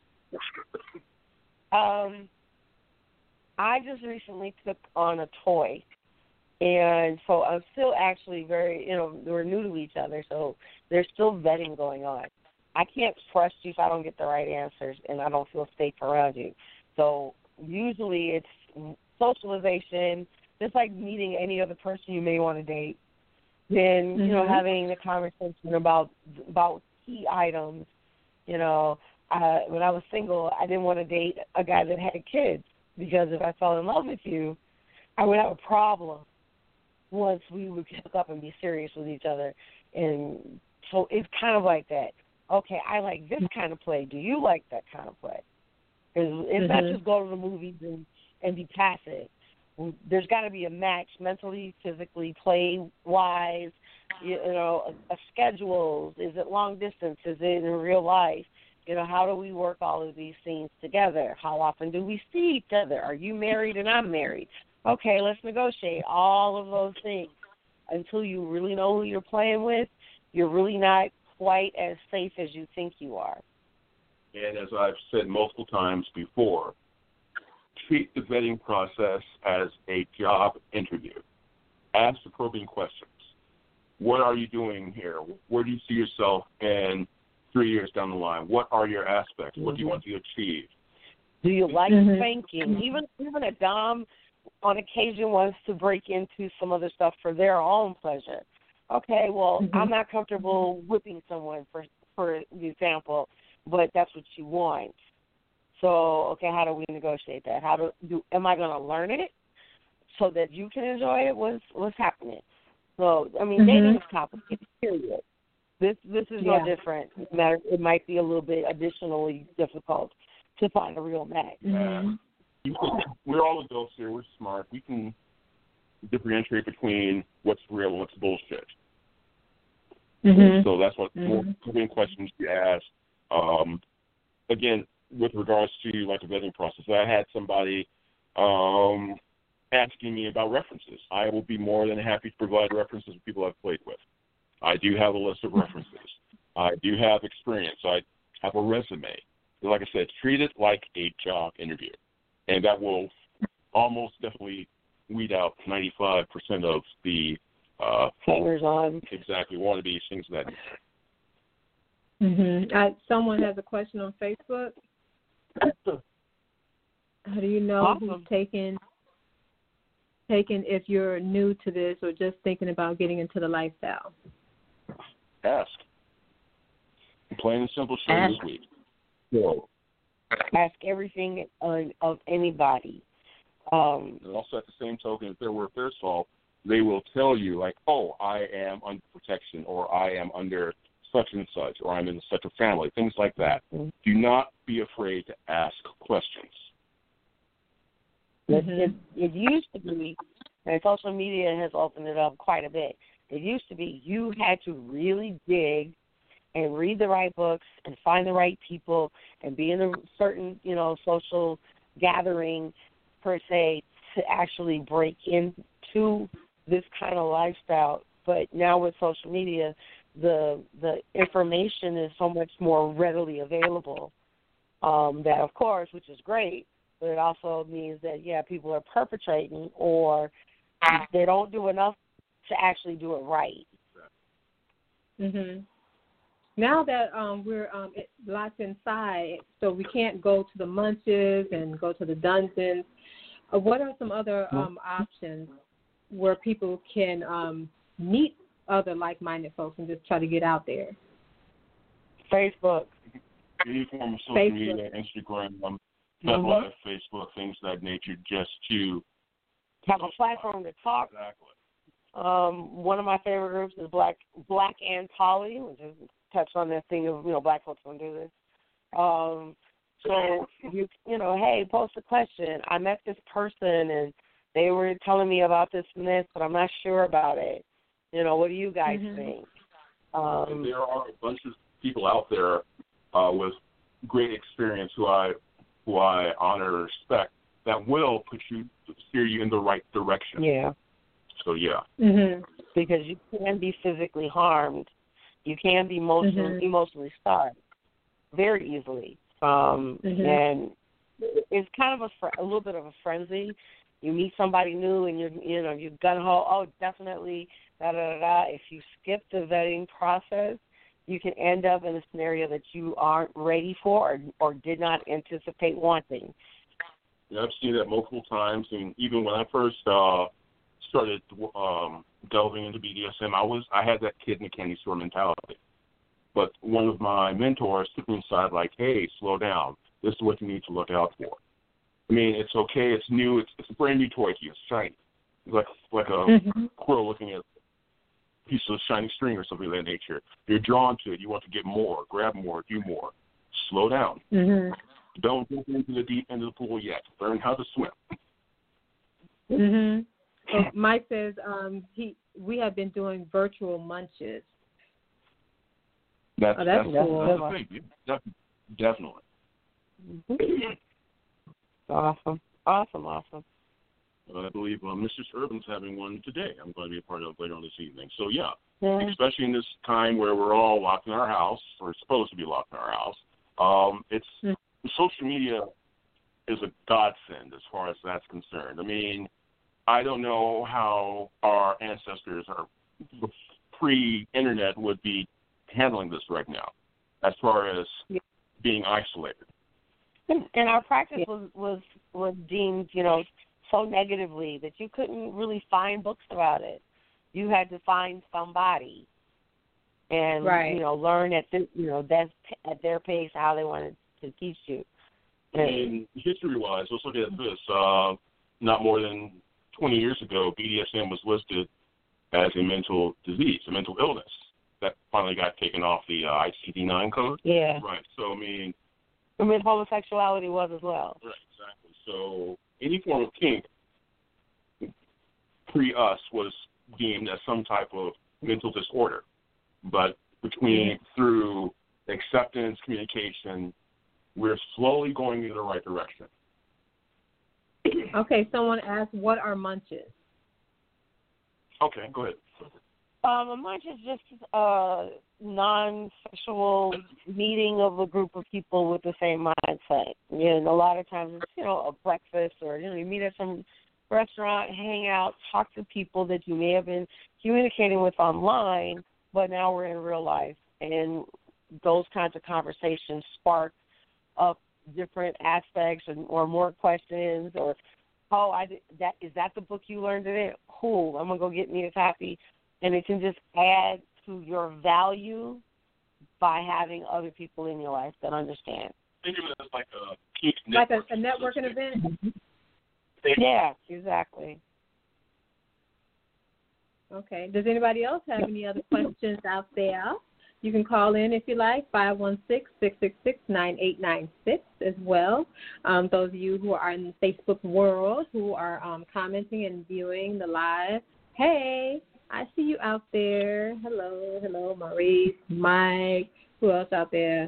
um, I just recently took on a toy, and so I'm still actually very, you know, we're new to each other, so there's still vetting going on. I can't trust you if I don't get the right answers, and I don't feel safe around you. So usually it's socialization, just like meeting any other person you may want to date. Then, you know, Mhm. having the conversation about about key items. You know, uh, when I was single, I didn't want to date a guy that had kids because if I fell in love with you, I would have a problem once we would hook up and be serious with each other. And so it's kind of like that. Okay, I like this kind of play. Do you like that kind of play? Because it's not Mhm. just go to the movies and, and be passive. There's got to be a match mentally, physically, play-wise, you, you know, a, a schedule. Is it long distance? Is it in real life? You know, how do we work all of these things together? How often do we see each other? Are you married and I'm married? Okay, let's negotiate all of those things. Until you really know who you're playing with, you're really not quite as safe as you think you are. And as I've said multiple times before, treat the vetting process as a job interview. Ask the probing questions. What are you doing here? Where do you see yourself in three years down the line? What are your aspects? What do you want to achieve? Do you like Mhm. spanking? Even even a dom on occasion wants to break into some other stuff for their own pleasure. Okay, well, Mhm. I'm not comfortable whipping someone, for for example, but that's what you want. So, okay, how do we negotiate that? How do, do am I going to learn it so that you can enjoy it? What's what's happening? So, I mean, Mhm. dating is complicated. Period. This this is no Yeah. different. It matter. It might be a little bit additionally difficult to find a real match. Mhm. We're all adults here. We're smart. We can differentiate between what's real and what's bullshit. Mhm. So that's what more Mhm. probing questions you ask. Um, again, with regards to like the vetting process, I had somebody um, asking me about references. I will be more than happy to provide references to people I've played with. I do have a list of references. I do have experience. I have a resume. Like I said, treat it like a job interview, and that will almost definitely weed out ninety-five percent of the uh, Hangers on. exactly wannabes, things of that nature. Mhm. Uh, someone has a question on Facebook. How do you know Awesome. who's taking taking if you're new to this or just thinking about getting into the lifestyle? Ask. Plain and simple show Ask. this week. So, Ask everything on, of anybody. Um, and also at the same token, if they're worth their salt, they will tell you like, oh, I am under protection, or I am under such and such, or I'm in such a family, things like that. Mm-hmm. Do not be afraid to ask questions. It, Mhm. it, it used to be, and social media has opened it up quite a bit. It used to be you had to really dig and read the right books and find the right people and be in a certain, you know, social gathering per se to actually break into this kind of lifestyle. But now with social media, the the information is so much more readily available. Um, that of course, which is great, but it also means that yeah, people are perpetrating or they don't do enough to actually do it right. Mhm. Now that um, we're um, it, locked inside, so we can't go to the munches and go to the dungeons. Uh, what are some other um, options where people can um, meet other like-minded folks and just try to get out there? Facebook. Any form of social Facebook. media, Instagram, um, Mhm. Live, Facebook, things of that nature, just to Have a platform to talk. Exactly. Um, one of my favorite groups is Black Black and Poly, which is touch on that thing of, you know, black folks don't do this. Um, so you you know, hey, post a question. I met this person and they were telling me about this and this, but I'm not sure about it. You know, what do you guys Mhm. think? And Um, there are a bunch of people out there uh, with great experience who I who I honor and respect that will put you steer you in the right direction. yeah, So yeah. Mhm. because you can be physically harmed. You can be emotionally Mhm. emotionally starved very easily. Um, Mhm. And it's kind of a, fr- a little bit of a frenzy. You meet somebody new and you're, you know, you're gung-ho, oh, definitely, da-da-da-da. If you skip the vetting process, you can end up in a scenario that you aren't ready for or, or did not anticipate wanting. Yeah, I've seen that multiple times, and even when I first uh, started um, delving into B D S M, I was I had that kid in the candy store mentality. But one of my mentors took me aside like, hey, slow down. This is what you need to look out for. I mean, it's okay. It's new. It's, it's a brand new toy to you. It's shiny. It's like, like a mm-hmm. squirrel looking at a piece of shiny string or something of that nature. You're drawn to it. You want to get more, grab more, do more. Slow down. Mm-hmm. Don't jump into the deep end of the pool yet. Learn how to swim. Mm-hmm. So Mike says um, he we have been doing virtual munches. That's, oh, that's, that's cool. That's the thing. Definitely. Mm-hmm. Awesome. Awesome, awesome. I believe uh, Mistress Urban's having one today. I'm going to be a part of later on this evening. So, yeah, yeah, especially in this time where we're all locked in our house, or supposed to be locked in our house, um, it's mm-hmm. social media is a godsend as far as that's concerned. I mean, I don't know how our ancestors or pre-internet would be handling this right now as far as yeah. being isolated. And, and our practice yeah. was, was, was deemed, you know, so negatively that you couldn't really find books about it. You had to find somebody and, right. you know, learn at, the, you know, that's at their pace how they wanted to teach you. And history-wise, let's look at this. Uh, not more than twenty years ago, B D S M was listed as a mental disease, a mental illness. That finally got taken off the uh, I C D nine code. Yeah. Right. So, I mean... I mean, homosexuality was as well. Right, exactly. So, any form of kink pre-us was deemed as some type of mental disorder. But between, mm-hmm. through acceptance, communication, we're slowly going in the right direction. Okay, someone asked, what are munches? Okay, go ahead. Um, a munch is just a non-sexual meeting of a group of people with the same mindset. And a lot of times it's, you know, a breakfast or, you know, you meet at some restaurant, hang out, talk to people that you may have been communicating with online, but now we're in real life. And those kinds of conversations spark up different aspects and, or more questions or, oh, I did, that is that the book you learned today? Cool, I'm going to go get me a copy. And it can just add to your value by having other people in your life that understand. Think of it as like a like a, a networking event. Yeah, exactly. Okay. Does anybody else have any other questions out there? You can call in if you like, five one six, six six six, nine eight nine six as well. Um, those of you who are in the Facebook world who are um, commenting and viewing the live, hey, I see you out there. Hello, hello, Maurice, Mike. Who else out there?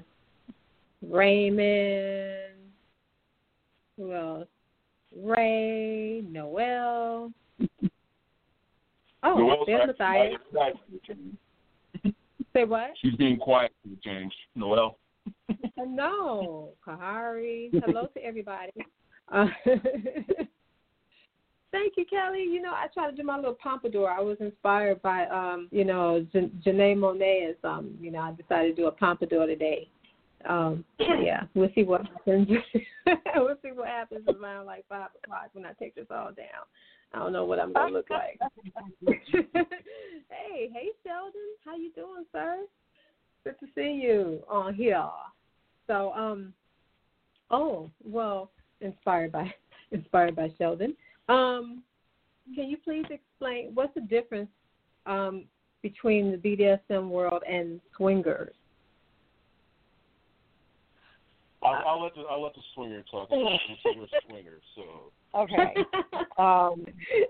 Raymond. Who else? Ray, Noel. Oh, Noel's there's Matthias. Say what? She's being quiet for the change. Noel. No, Kahari. Hello to everybody. Uh, thank you, Kelly. You know, I try to do my little pompadour. I was inspired by, um, you know, J- Janae Monet's, um, you know, I decided to do a pompadour today. Um, yeah, we'll see what happens. We'll see what happens around like five o'clock when I take this all down. I don't know what I'm going to look like. hey, hey, Sheldon. How you doing, sir? Good to see you on here. So, um, oh, well, inspired by inspired by Sheldon. Um, can you please explain what's the difference um, between the B D S M world and swingers? I'll, I'll let the I'll let the swinger talk. We're swingers, so. Okay. um,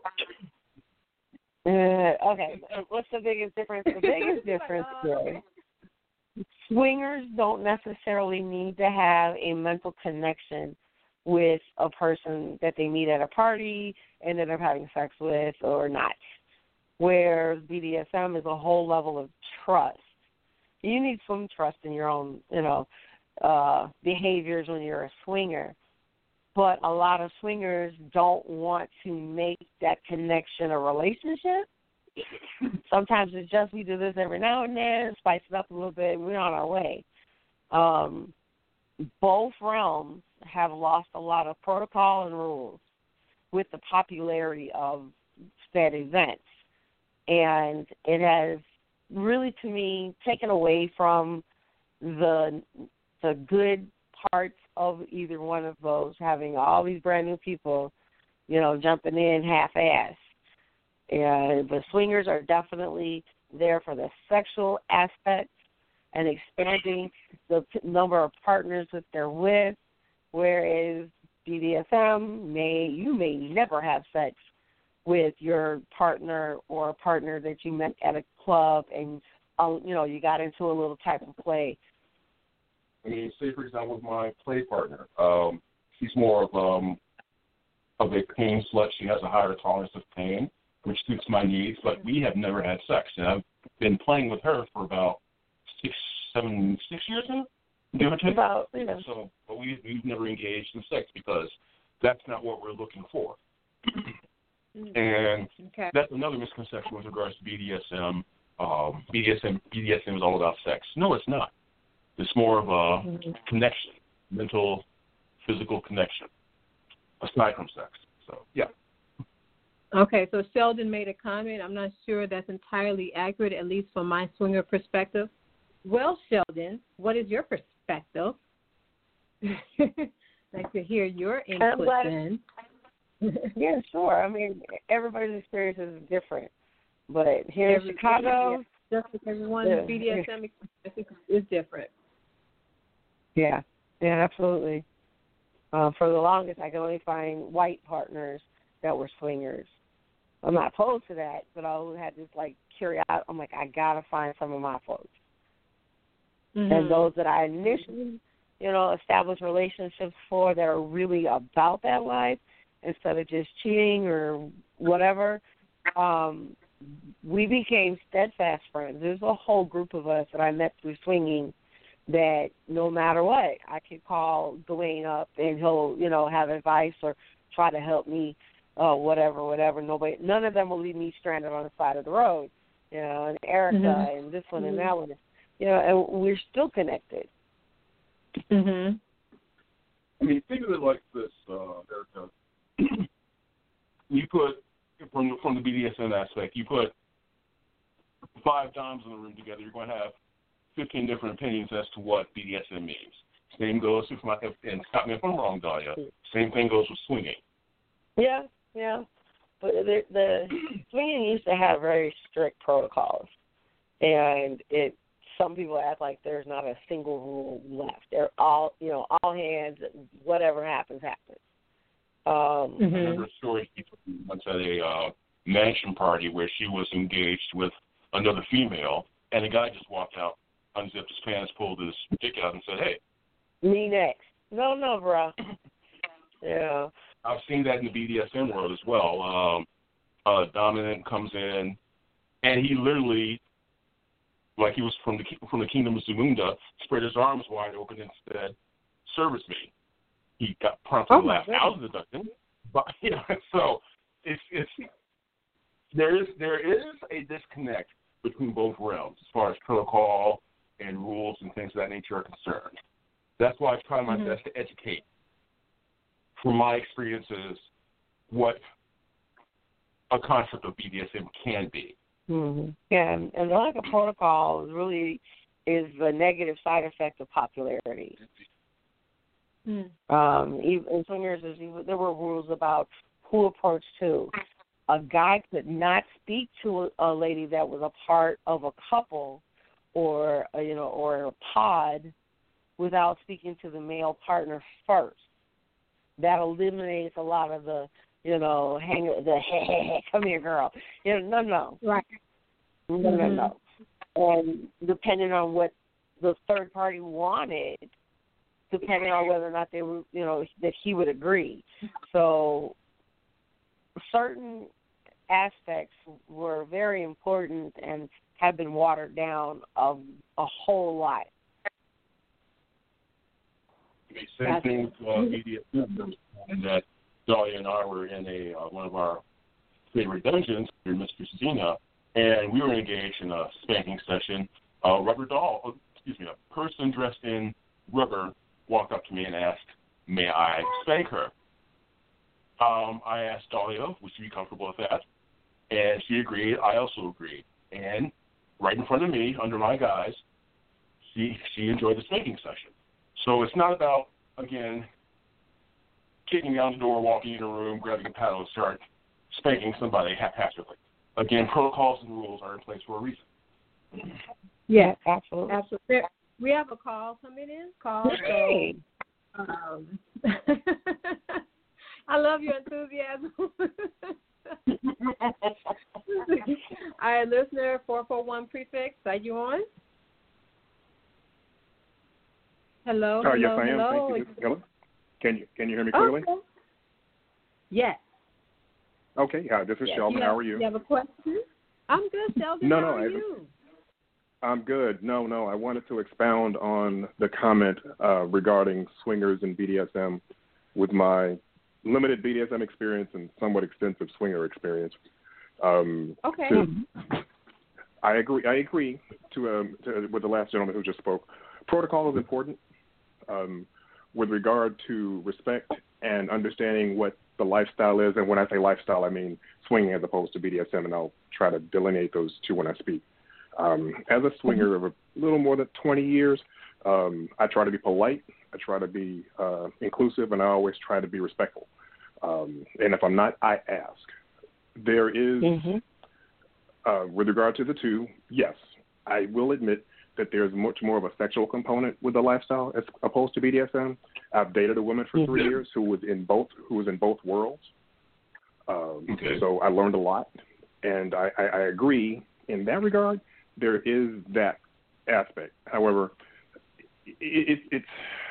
uh, okay. What's the biggest difference? The biggest difference is swingers don't necessarily need to have a mental connection with a person that they meet at a party and that they're having sex with or not. Whereas B D S M is a whole level of trust. You need some trust in your own, you know, uh, behaviors when you're a swinger. But a lot of swingers don't want to make that connection a relationship. Sometimes it's just we do this every now and then, spice it up a little bit, and we're on our way. Um, both realms have lost a lot of protocol and rules with the popularity of said events. and it has really, to me, taken away from the the good parts of either one of those, having all these brand new people, you know, jumping in half-assed. And the swingers are definitely there for the sexual aspect and expanding the number of partners that they're with, whereas B D S M, may you may never have sex with your partner or a partner that you met at a club and, uh, you know, you got into a little type of play. I mean, say, for example, with my play partner, um, she's more of, um, of a pain slut. She has a higher tolerance of pain, which suits my needs, but we have never had sex. And I've been playing with her for about six, seven, six years now, give or take. About, you know. So, but we, we've never engaged in sex because that's not what we're looking for. And okay. that's another misconception with regards to B D S M. Um, B D S M, B D S M is all about sex. No, it's not. It's more of a mm-hmm. connection, mental, physical connection, aside from sex. So, yeah. Okay, so Sheldon made a comment. I'm not sure that's entirely accurate, at least from my swinger perspective. Well, Sheldon, what is your perspective? I'd like to hear your input then. Yeah, sure. I mean, everybody's experience is different. But here Every, in Chicago, yeah, just like everyone's yeah. B D S M experience is different. Yeah, yeah, absolutely. Uh, for the longest, I could only find white partners that were swingers. I'm not opposed to that, but I always had this, like, curiosity. I'm like, I got to find some of my folks. Mm-hmm. And those that I initially, you know, established relationships for that are really about that life instead of just cheating or whatever, um, we became steadfast friends. There's a whole group of us that I met through swinging that no matter what, I could call Dwayne up and he'll, you know, have advice or try to help me, uh, whatever, whatever. Nobody, none of them will leave me stranded on the side of the road, you know, and Erica mm-hmm. and this one mm-hmm. and that one, you know, and we're still connected. Mm-hmm. I mean, think of it like this, uh, Erica. You put, from, from the B D S M aspect, you put five doms in the room together, you're going to have fifteen different opinions as to what B D S M means. Same goes with my, and stop me if I'm wrong, Dahlia, same thing goes with swinging. Yeah, yeah. But the, the swinging used to have very strict protocols, and it some people act like there's not a single rule left. They're all, you know, all hands, whatever happens, happens. Um, mm-hmm. I remember a story once at a uh, mansion party where she was engaged with another female, and the guy just walked out, unzipped his pants, pulled his dick out, and said, "Hey, me next." No, no, bro. Yeah. I've seen that in the B D S M world as well. Um, uh, dominant comes in, and he literally, like he was from the from the kingdom of Zamunda, spread his arms wide open and said, "Service me." He got promptly oh laughed out of the dungeon. But you know, so it's it's there is there is a disconnect between both realms as far as protocol and rules and things of that nature are concerned. That's why I try my mm-hmm. best to educate, from my experiences, what a concept of B D S M can be. Mm-hmm. Yeah, and the lack of protocol really is the negative side effect of popularity. Mm. Um, even swingers, there were rules about who approached who. A guy could not speak to a, a lady that was a part of a couple, or a, you know, or a pod, without speaking to the male partner first. That eliminates a lot of the, you know, hang the hey, hey, hey, come here, girl. You know, no, no, right, no, mm-hmm. no, no. And depending on what the third party wanted, depending on whether or not they were, you know, that he would agree. So certain aspects were very important and have been watered down a, a whole lot. Same thing with uh, B D S M, and that Dahlia and I were in a uh, one of our favorite dungeons, Mistress Xena, and we were engaged in a spanking session. A rubber doll, excuse me, a person dressed in rubber walked up to me and asked, "May I spank her?" Um, I asked Dahlia, would she be comfortable with that? And she agreed. I also agreed. And right in front of me, under my guise, she she enjoyed the spanking session. So it's not about, again, kicking down the door, walking in a room, grabbing a paddle, and start spanking somebody haphazardly. Again, protocols and rules are in place for a reason. Yes, absolutely. Absolutely. We have a call coming in. Call. Hey. So, um, I love your enthusiasm. All right, listener, four four one prefix, are you on? Hello, hello, uh, yes, I am. hello. Thank you. Hello? Can you can you hear me clearly? Okay. Yes. Okay. Uh, this is yes. Sheldon. Have, How are you? You have a question? I'm good, Sheldon. No, How no, are I, you? I'm good. No, no. I wanted to expound on the comment uh, regarding swingers and B D S M with my limited B D S M experience and somewhat extensive swinger experience. Um, Okay. To, I agree. I agree to, um, to with the last gentleman who just spoke. Protocol is important um, with regard to respect and understanding what the lifestyle is. And when I say lifestyle, I mean swinging as opposed to B D S M, and I'll try to delineate those two when I speak. Um, as a swinger of a little more than twenty years, um, I try to be polite. I try to be uh, inclusive, and I always try to be respectful. Um, and if I'm not, I ask. There is, mm-hmm. uh, with regard to the two, yes, I will admit that there's much more of a sexual component with the lifestyle as opposed to B D S M. I've dated a woman for mm-hmm. three years who was in both who was in both worlds. Um, okay. So I learned a lot, and I, I, I agree in that regard. There is that aspect. However, it, it, it's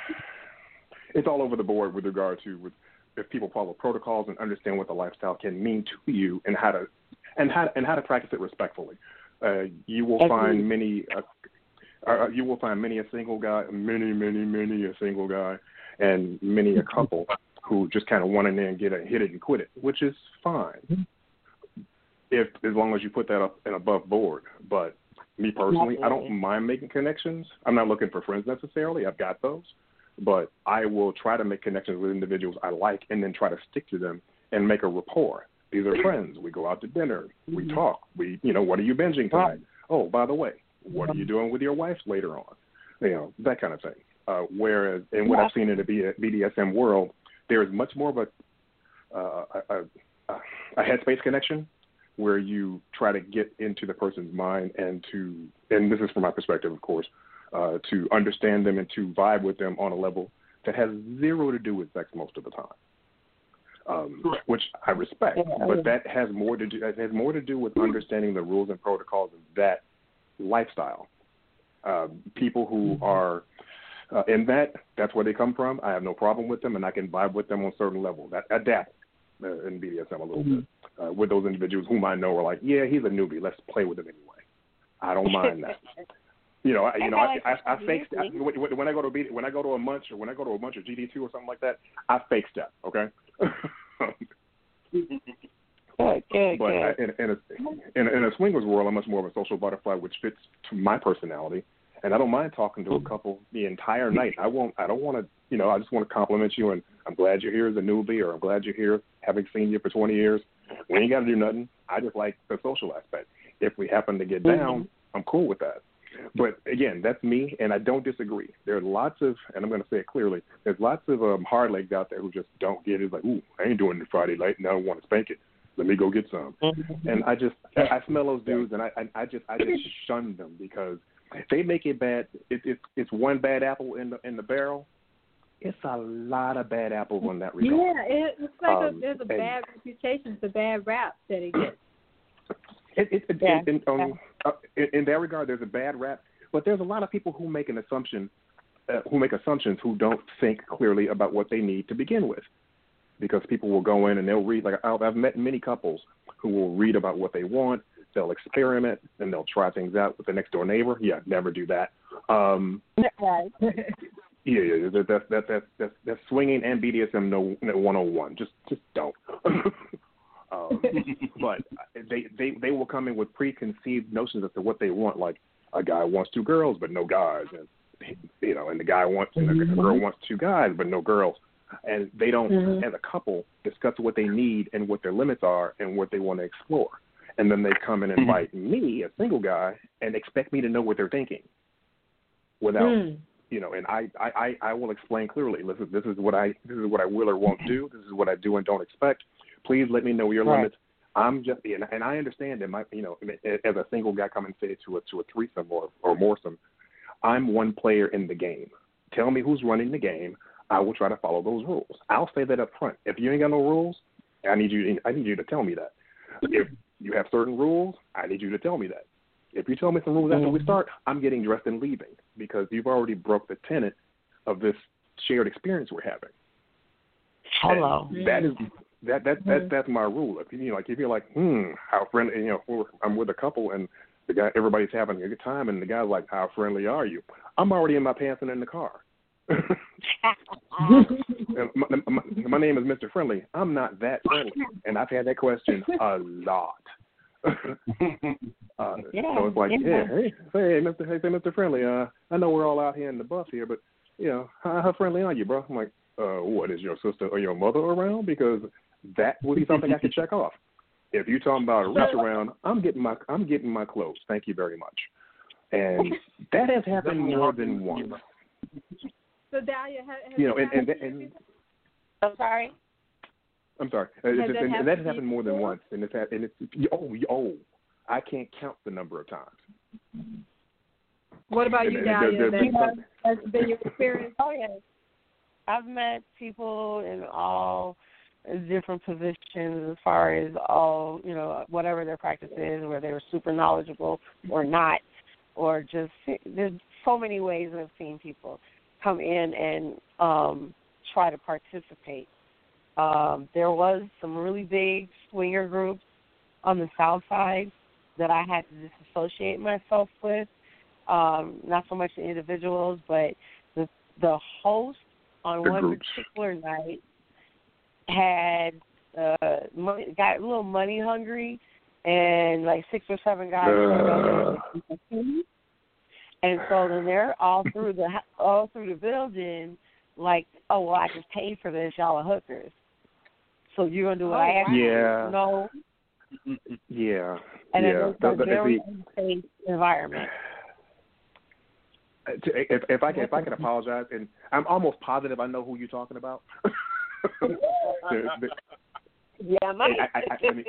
it's all over the board with regard to with, if people follow protocols and understand what the lifestyle can mean to you and how to and how and how to practice it respectfully. Uh, you will Agreed. find many. Uh, uh, you will find many a single guy, many, many, many a single guy, and many a couple who just kind of want in there and get it, hit it and quit it, which is fine, if as long as you put that up and above board. But me personally, I don't mind making connections. I'm not looking for friends necessarily. I've got those. But I will try to make connections with individuals I like and then try to stick to them and make a rapport. These are friends. We go out to dinner. We talk. We, you know, what are you binging tonight? Oh, by the way, what are you doing with your wife later on? You know, that kind of thing. Uh, whereas, and what I've seen in the B D S M world, there is much more of a, uh, a, a, a headspace connection where you try to get into the person's mind and to, and this is from my perspective, of course, uh, to understand them and to vibe with them on a level that has zero to do with sex most of the time, um, which I respect. But that has more to do, that has more to do with understanding the rules and protocols of that lifestyle. Uh, people who are uh, in that, that's where they come from. I have no problem with them, and I can vibe with them on a certain level. That I dabble uh, in B D S M a little mm-hmm. bit uh, with those individuals whom I know are like, yeah, he's a newbie. Let's play with him anyway. I don't mind that. You know, I, you know, I, I, I fake step. When I go to B, when I go to a munch or when I go to a munch or G D two or something like that, I fake step. Okay. Good, good, but good. I, in, in, a, in, a, in a swingers world, I'm much more of a social butterfly, which fits to my personality, and I don't mind talking to a couple the entire night. I won't. I don't want to. You know, I just want to compliment you, and I'm glad you're here as a newbie, or I'm glad you're here, having seen you for twenty years. We ain't got to do nothing. I just like the social aspect. If we happen to get down, mm-hmm. I'm cool with that. But again, that's me, and I don't disagree. There are lots of, and I'm going to say it clearly, there's lots of um, hard legs out there who just don't get it. It's like, ooh, I ain't doing it Friday night, and I don't want to spank it. Let me go get some. Mm-hmm. And I just, I smell those dudes, and I, I, I just, I just shun them because they make it bad. It, it, it's one bad apple in the in the barrel. It's a lot of bad apples on that regard. Yeah, it, it's like um, a, there's a and, bad reputation, it's a bad rap that it gets. It, it, it, yeah. in, um, uh, in, in that regard, there's a bad rap, but there's a lot of people who make an assumption, uh, who make assumptions, who don't think clearly about what they need to begin with, because people will go in and they'll read. Like I've met many couples who will read about what they want, they'll experiment, and they'll try things out with the next door neighbor. Yeah, never do that. Um, right. yeah, yeah, that that that that that's, that's swinging and B D S M no one oh one. Just just don't. Um, but they, they they will come in with preconceived notions as to what they want. Like a guy wants two girls but no guys, and you know, and the guy wants and the girl wants two guys but no girls, and they don't, mm-hmm. as a couple, discuss what they need and what their limits are and what they want to explore. and then they come and invite me, a single guy, and expect me to know what they're thinking without, mm. you know. And I, I, I will explain clearly. Listen, this is what I this is what I will or won't do. This is what I do and don't expect. Please let me know your right. limits. I'm just, and, and I understand that my, you know, as a single guy coming say to a to a threesome or or moresome, I'm one player in the game. Tell me who's running the game. I will try to follow those rules. I'll say that up front. If you ain't got no rules, I need you. I need you to tell me that. If you have certain rules, I need you to tell me that. If you tell me some rules after we start, I'm getting dressed and leaving because you've already broke the tenet of this shared experience we're having. Hello. And that is that that that that's my rule. If you know, like if you're like, hmm, how friendly, you know, I'm with a couple and the guy, everybody's having a good time, and the guy's like, how friendly are you? I'm already in my pants and in the car. my, my, my name is Mister Friendly. I'm not that friendly, and I've had that question a lot. uh, yeah, so it's like, yeah, yeah, hey, hey, Mister Hey, Mister Friendly. Uh, I know we're all out here in the bus here, but you know, how, how friendly are you, bro? I'm like, uh, what is your sister or your mother around? Because that would be something I could check off. If you're talking about a reach around, I'm getting my I'm getting my clothes. Thank you very much. And that has happened more than once. So Dahlia, has, you know, and, and, and I'm sorry. I'm sorry. Has just, that and, and that has happened more than once, and it's and it's oh oh, I can't count the number of times. What about you, Dahlia? That has been your experience? Oh yes, I've met people in all different positions as far as all, you know, whatever their practice is, where they were super knowledgeable or not, or just there's so many ways I've seen people come in and um, try to participate. Um, there was some really big swinger groups on the south side that I had to disassociate myself with. Um, not so much the individuals, but the the host on the one groups. particular night had uh, money, got a little money hungry, and like six or seven guys showed up. Uh. And so then they're all through the all through the building, like, oh well, I just paid for this. Y'all are hookers, so you're gonna do what oh, I asked you? Yeah. No. Yeah. And yeah. it's a very unsafe environment. If, if I can, if I can apologize, and I'm almost positive I know who you're talking about. yeah, Mike. I, I, I, I, mean,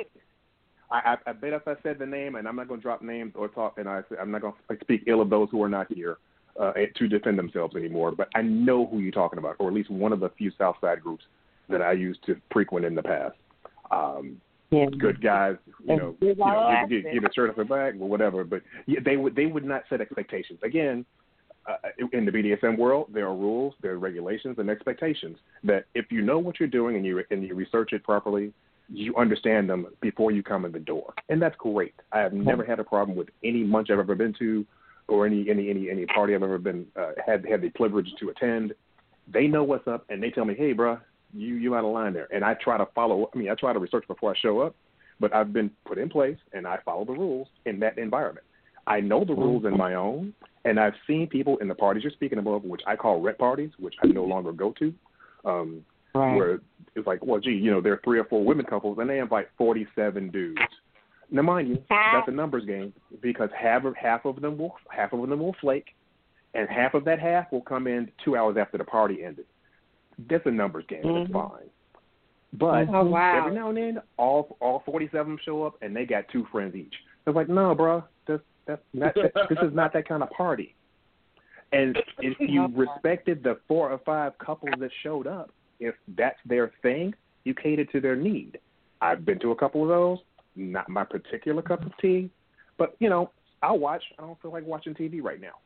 I, I bet if I said the name, and I'm not going to drop names or talk, and I, I'm not going to speak ill of those who are not here uh, to defend themselves anymore. But I know who you're talking about, or at least one of the few Southside groups that I used to frequent in the past. Um, yeah. Good guys, you know, you know, give, give, give a shirt off their back or whatever. But yeah, they would they would not set expectations. Again, uh, in the B D S M world, there are rules, there are regulations, and expectations that if you know what you're doing and you and you research it properly, you understand them before you come in the door, and that's great. I have never had a problem with any munch I've ever been to, or any any any, any party I've ever been uh, had had the privilege to attend. They know what's up, and they tell me, "Hey, bro, you you out of line there." And I try to follow. I mean, I try to research before I show up, but I've been put in place, and I follow the rules in that environment. I know the rules in my own, and I've seen people in the parties you're speaking about, which I call rep parties, which I no longer go to. Um, Right. Where it's like, well, gee, you know, there are three or four women couples, and they invite forty-seven dudes. Now, mind you, that's a numbers game because half of half of them will half of them will flake, and half of that half will come in two hours after the party ended. That's a numbers game. Mm-hmm. That's fine. But oh, wow. every now and then, all all forty-seven show up, and they got two friends each. It's like, no, bro, that's that's not that, this is not that kind of party. And if you respected the four or five couples that showed up, if that's their thing, you cater to their need. I've been to a couple of those, not my particular cup of tea, but, you know, I'll watch. I don't feel like watching T V right now.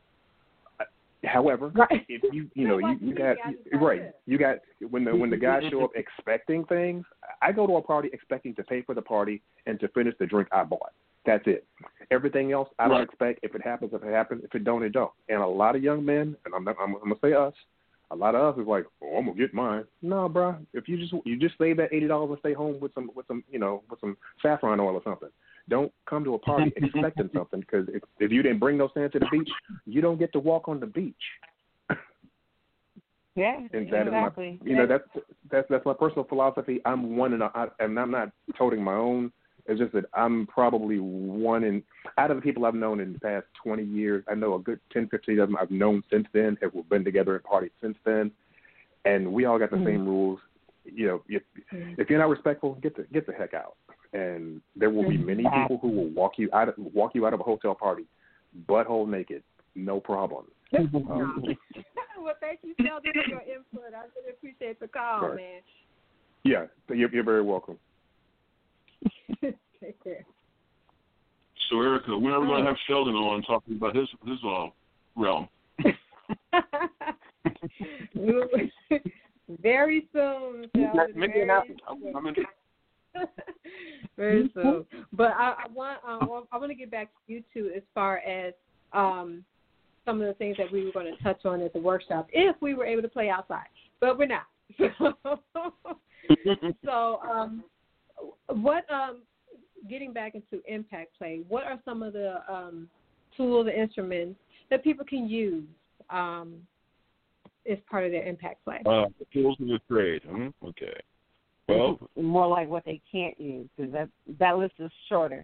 However, right. if you, you know, you, you got, right, you got, when the when the guys show up expecting things, I go to a party expecting to pay for the party and to finish the drink I bought. That's it. Everything else, I don't right. expect. If it happens, if it happens. If it don't, it don't. And a lot of young men, and I'm, not, I'm, I'm going to say us, a lot of us is like, oh, I'm gonna get mine. No, bro. If you just you just save that eighty dollars and stay home with some with some you know with some saffron oil or something. Don't come to a party expecting something because if, if you didn't bring those sand to the beach, you don't get to walk on the beach. Yeah, and that exactly. Is my, you know that's that's that's my personal philosophy. I'm one and I, and I'm not toting my own It's just that I'm probably one in, out of the people I've known in the past twenty years, I know a good ten, fifteen of them I've known since then, have been together and partied since then, and we all got the mm-hmm. same rules. You know, if, mm-hmm. if you're not respectful, get the get the heck out. And there will be many people who will walk you out of, walk you out of a hotel party, butthole naked, no problem. Um, well, thank you, Sheldon, for your input. I really appreciate the call, right. man. Yeah, you're, you're very welcome. Take care. So, Erica, when are we going to have Sheldon on talking about his his uh, realm? Very soon, Sheldon. Maybe very not. soon. I'm in. Very soon. But I, I want um, I want to get back to you two as far as um, some of the things that we were going to touch on at the workshop, if we were able to play outside, but we're not. so, um, what um, getting back into impact play? What are some of the um, tools and instruments that people can use um, as part of their impact play? Uh, the tools of the trade. Hmm? Okay. Well, more like what they can't use, because that that list is shorter.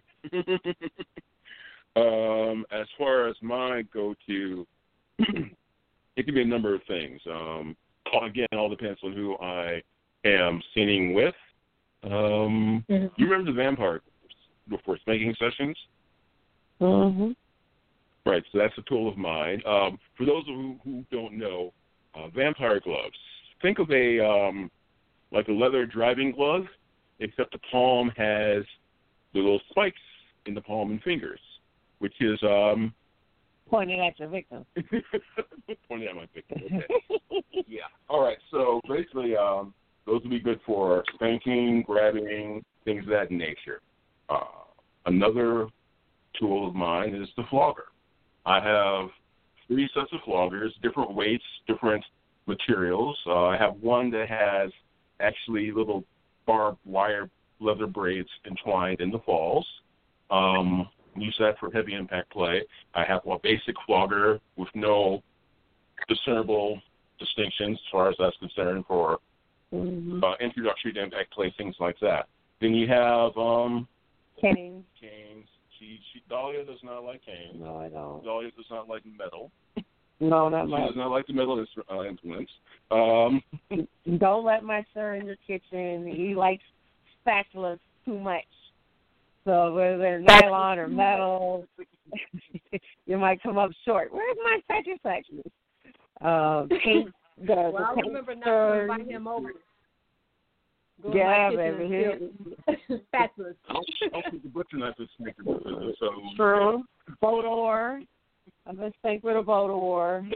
um, as far as my go-to, it can be a number of things. Um, again, all depends on who I am singing with. Um, mm-hmm. You remember the vampire before spanking sessions? Mm-hmm. Right, so that's a tool of mine. Um, for those who, who don't know, uh, vampire gloves. Think of a um, like a leather driving glove, except the palm has the little spikes in the palm and fingers, which is um, pointing at your victim. Pointing at my victim. Okay. Yeah. All right. So basically, um, those would be good for spanking, grabbing, things of that nature. Uh, another tool of mine is the flogger. I have three sets of floggers, different weights, different materials. Uh, I have one that has actually little barbed wire leather braids entwined in the falls. Um, use that for heavy impact play. I have a basic flogger with no discernible distinctions as far as that's concerned for mm-hmm. uh, introductory to impact play, things like that. Then you have um, canes. Canes. She, she, Dahlia does not like canes. No, I don't. Dahlia does not like metal. No, not she much. does not like the metal uh, influence. Um, don't let my sir in your kitchen. He likes spatulas too much. So whether they're nylon or metal, you might come up short. Where's my spatula section? Um, paint, the, well, the I paint remember not to invite him over. Go yeah, baby. Spatulas. I'll, I'll keep the butcher knife this maker business. So. True. Photo war. I've been spanked with a photo war.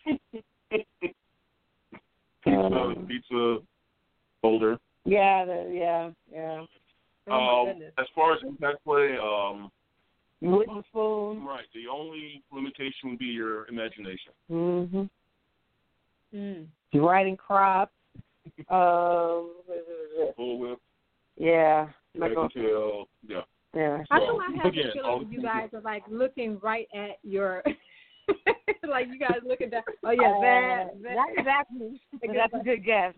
Pizza, um, pizza holder. Yeah, the, yeah, yeah. Oh, um, as far as impact play, um, wooden spoon. Right. The only limitation would be your imagination. Mm-hmm. Mm. Riding crop. Um, Bullwhip. Yeah. Dragon tail. Yeah. Yeah. I know I have again, the feeling you guys are like looking right at your, like you guys looking down. Oh yeah, uh, that, that. that exactly. That's a good guess.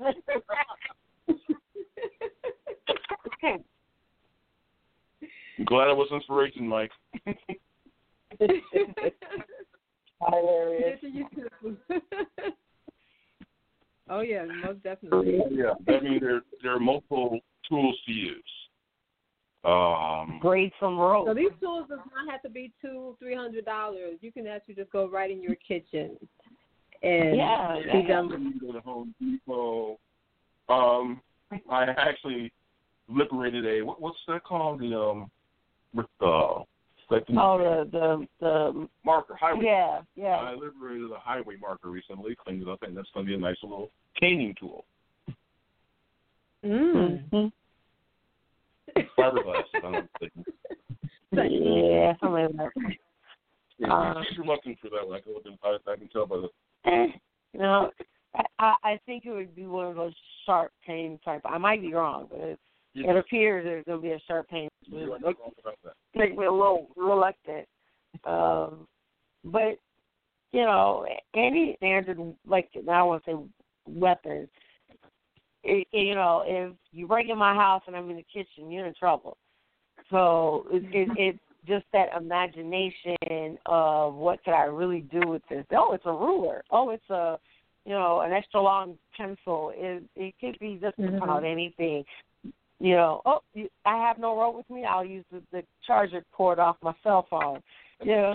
Okay. I'm glad I was inspiration, Mike. Hilarious. Oh yeah, most definitely. Yeah, that means there there are multiple tools to use. Um, Braid some rope. So these tools does not have to be two, three hundred dollars. You can actually just go right in your kitchen and yeah, be yeah. done. You go to Home Depot. Um, I actually liberated a what, what's that called? The um, with uh, like the, oh the the the marker highway. Yeah, yeah. I liberated a highway marker recently, cleaned it up, and that's going to be a nice little caning tool. Mm-hmm. Fiberglass. I don't think. Yeah, I mean that. Yeah, Uh, she's reluctant for that one. I can, I, I can tell by the. Eh, you know, I, I think it would be one of those sharp pain type. I might be wrong, but it, Yeah. it appears there's going to be a sharp pain. You're right, nothing wrong about that. Make me a little reluctant. Um, but you know, any standard, like now I want to say weapon. It, you know, if you break in my house and I'm in the kitchen, you're in trouble. So it, it, it's just that imagination of what could I really do with this. Oh, it's a ruler. Oh, it's a, you know, an extra long pencil. It, it could be just mm-hmm. about anything. You know, oh, you, I have no rope with me. I'll use the, the charger cord off my cell phone. You know.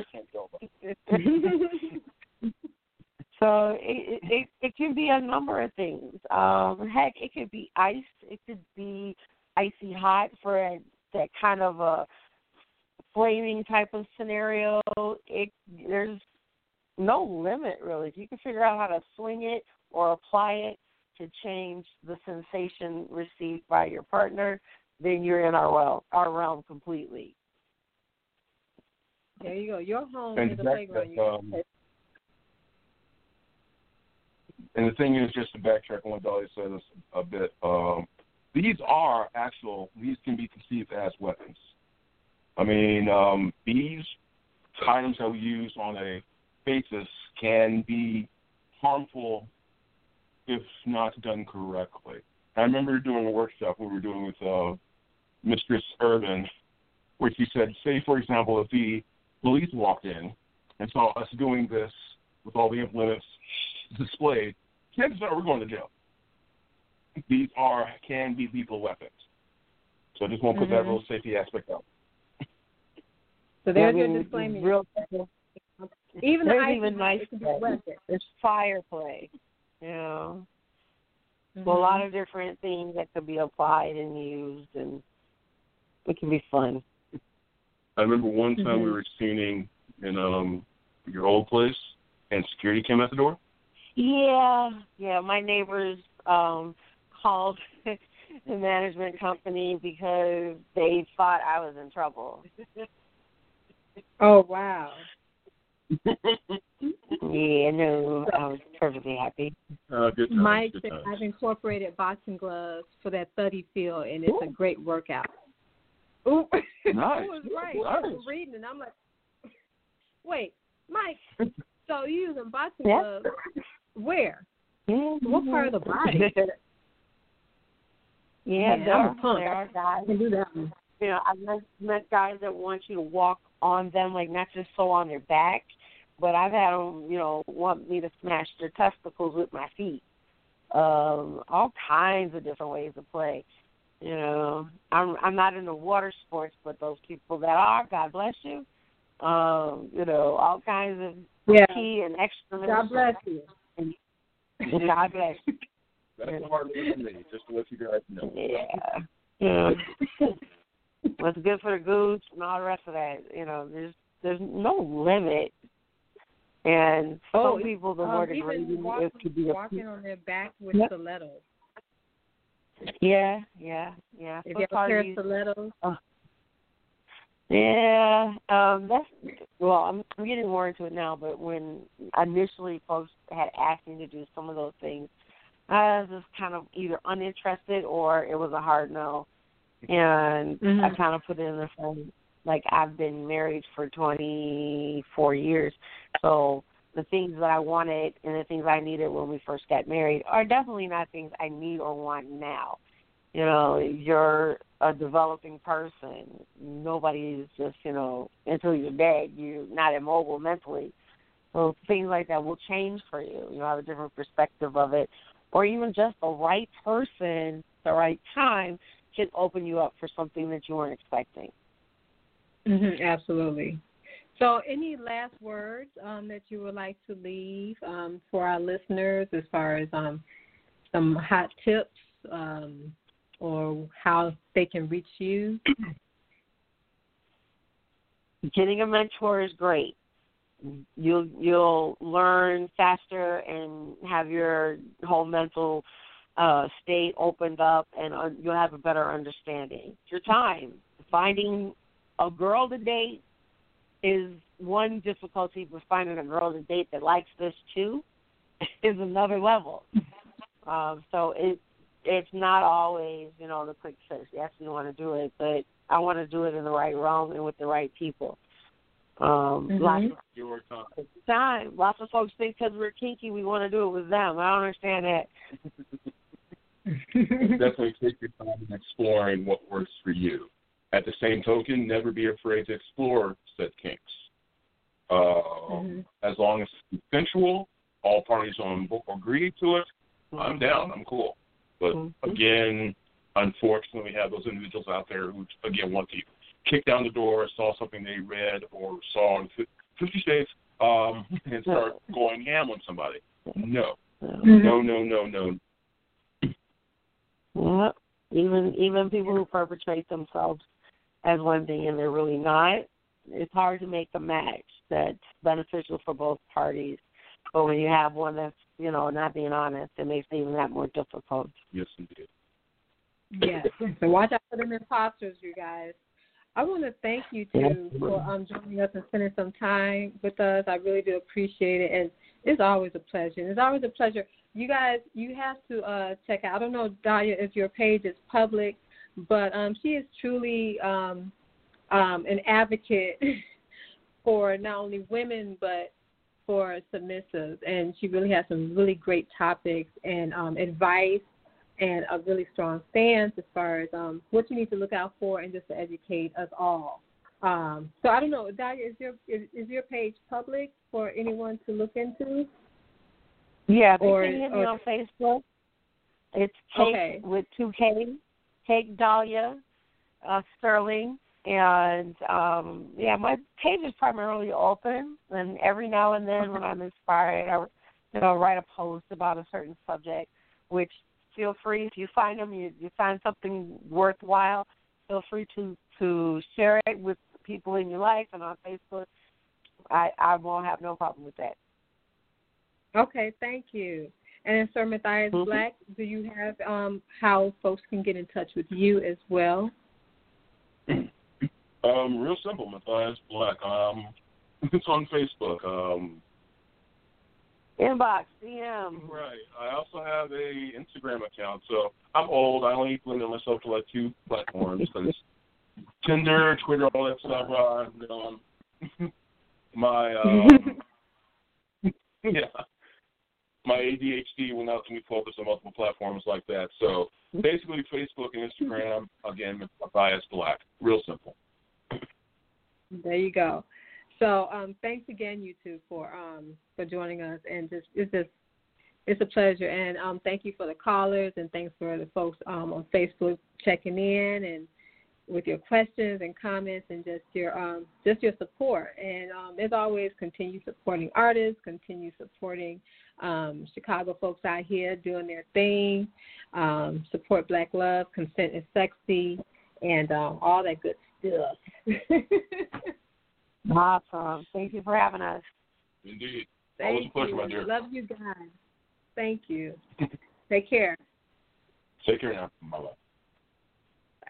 So it, it it can be a number of things. Um, heck, it could be ice. It could be icy hot for a, that kind of a flaming type of scenario. It there's no limit really. If you can figure out how to swing it or apply it to change the sensation received by your partner, then you're in our realm, our realm completely. There you go. Your home And is a that- playground. that, um, And the thing is, just to backtrack on what Dolly said a bit, um, these are actual, these can be conceived as weapons. I mean, um, these items that we use on a basis can be harmful if not done correctly. I remember doing a workshop we were doing with uh, Mistress Urban, where she said, say, for example, if the police walked in and saw us doing this with all the implements displayed, chances are we're going to jail. These are can be lethal weapons. So I just want to put mm-hmm. that little safety aspect out. So there's I mean, your disclaimer. Real, even there's the even nice play. There's fire play. You know. Mm-hmm. So a lot of different things that could be applied and used, and it can be fun. I remember one time mm-hmm. we were scening in um, your old place, and security came at the door. Yeah, yeah. My neighbors um, called the management company because they thought I was in trouble. Oh, wow. Yeah, no, I was perfectly happy. Uh, good times, Mike good said times. I've incorporated boxing gloves for that thuddy feel, and it's Ooh. a great workout. Ooh. Nice. I was right. Nice. I was reading, and I'm like, wait, Mike, so you're using boxing Yeah. gloves where? Mm-hmm. What part of the body? yeah, Man, there, I'm a are, punk. there are guys. I can do that one. You know, I've met, met guys that want you to walk on them, like not just so on their back, but I've had them, you know, want me to smash their testicles with my feet. Um, all kinds of different ways to play. You know, I'm I'm not into water sports, but those people that are, God bless you. Um, you know, all kinds of Yeah. pee and extra. God bless you. And God bless you. That's a hard one for me, just to let you guys know. Yeah. Yeah. What's good for the goose and all the rest of that. You know, there's there's no limit. And Oh, some people, the um, more even degrading walking, it could be. walking on their back with Yep. stilettos. Yeah, yeah, yeah. If Foot you have a pair of parties. stilettos. Oh. Yeah, um, that's well. I'm, I'm getting more into it now, but when initially folks had asked me to do some of those things, I was just kind of either uninterested or it was a hard no, and Mm-hmm. I kind of put it in the frame. Like I've been married for twenty-four years, so the things that I wanted and the things I needed when we first got married are definitely not things I need or want now. You know, you're a developing person. Nobody is just, you know, until you're dead, you're not immobile mentally. So things like that will change for you. You'll have a different perspective of it. Or even just the right person, the right time can open you up for something that you weren't expecting. Mm-hmm, absolutely. So any last words um, that you would like to leave um, for our listeners as far as um, some hot tips um, or how they can reach you? Getting a mentor is great. You'll you'll learn faster and have your whole mental uh, state opened up, and uh, you'll have a better understanding. Your time. Finding a girl to date is one difficulty, but finding a girl to date that likes this too is another level. Um, so it it's not always, you know, the quick fix. Yes, you want to do it, but I want to do it in the right realm and with the right people. Um, Mm-hmm. Lots of Your time. time. Lots of folks think because we're kinky, we want to do it with them. I don't understand that. Definitely take your time in exploring what works for you. At the same token, never be afraid to explore said kinks. Uh, mm-hmm. As long as it's consensual, all parties on board agree to it, I'm down, I'm cool. But mm-hmm. again, unfortunately, we have those individuals out there who, again, want to kick down the door, saw something they read or saw on Fifty Shades, um, and start going ham on somebody. No. Mm-hmm. No, no, no, no. Yeah. Even even people who perpetrate themselves as one thing and they're really not, it's hard to make a match that's beneficial for both parties. But when you have one that's, you know, not being honest, it makes it even that more difficult. Yes, indeed. Yes. So watch out for them imposters, you guys. I want to thank you, too, for um, joining us and spending some time with us. I really do appreciate it. And it's always a pleasure. And it's always a pleasure. You guys, you have to uh, check out. I don't know, Dahlia, if your page is public, but um, she is truly um, um, an advocate for not only women but for submissives. And she really has some really great topics and um, advice and a really strong stance as far as um, what you need to look out for and just to educate us all. Um, so I don't know, Dahlia, is your is, is your page public for anyone to look into? Yeah, they or, can hit me or, on Facebook. It's Cake okay. with two K, Cake Dahlia uh, Sterling. And, um, yeah, my page is primarily open. And every now and then when I'm inspired, I you know, write a post about a certain subject, which feel free, if you find them, you, you find something worthwhile, feel free to, to share it with people in your life and on Facebook. I, I won't have no problem with that. Okay, thank you. And then, Sir Matthias mm-hmm. Black, do you have um, how folks can get in touch with you as well? Um, real simple, Matthias Black. Um, it's on Facebook. Um, Inbox, D M. Right. I also have a Instagram account. So I'm old. I only limit myself to like two platforms because Tinder, Twitter, all that stuff. Uh, you know, um, my um, yeah, my A D H D will not let me focus on multiple platforms like that. So basically, Facebook and Instagram. Again, Matthias Black. Real simple. There you go. So um, thanks again, you two, for um, for joining us, and just it's just it's a pleasure. And um, thank you for the callers, and thanks for the folks um, on Facebook checking in and with your questions and comments, and just your um, just your support. And um, as always, continue supporting artists, continue supporting um, Chicago folks out here doing their thing. Um, support Black love, consent is sexy, and um, all that good stuff. Awesome. Thank you for having us. Indeed. Thank Always a pleasure, you. my dear. Love you guys. Thank you. Take care. Take care now. Bye-bye. Bye.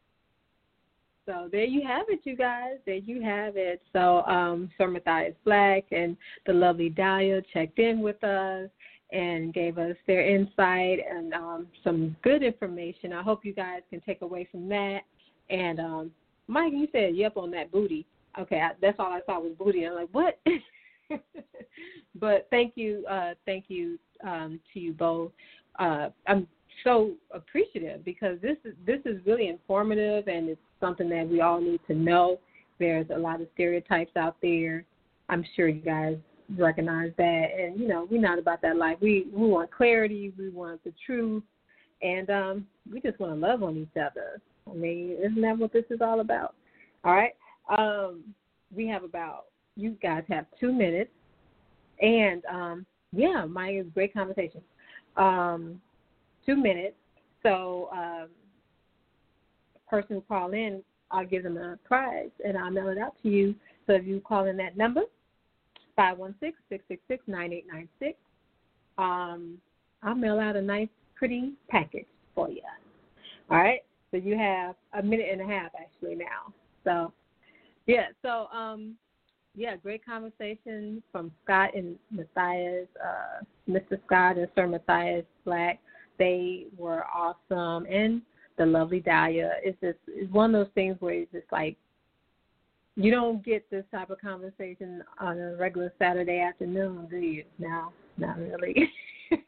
So there you have it, you guys. There you have it. So um, Sir Matthias Black and the lovely Dahlia checked in with us and gave us their insight and um, some good information. I hope you guys can take away from that. And um, Mike, you said yep on that booty. Okay, I, that's all I saw was booty. I'm like, what? But thank you, uh, thank you um, to you both. Uh, I'm so appreciative because this is this is really informative and it's something that we all need to know. There's a lot of stereotypes out there. I'm sure you guys recognize that, and you know we're not about that life. We we want clarity, we want the truth, and um, we just want to love on each other. I mean, isn't that what this is all about? All right. Um, we have about, you guys have two minutes. And, um, yeah, Mike, is a great conversation. Um, two minutes. So um, the person who call in, I'll give them a prize, and I'll mail it out to you. So if you call in that number, five one six, six six six, nine eight nine six, um, I'll mail out a nice, pretty package for you. All right? So you have a minute and a half, actually, now. So, yeah, so, um, yeah, great conversation from Scott and Matthias, uh, Mister Scott and Sir Matthias Black. They were awesome. And the lovely Dahlia. It's just it's one of those things where it's just like, you don't get this type of conversation on a regular Saturday afternoon, do you? No, not really.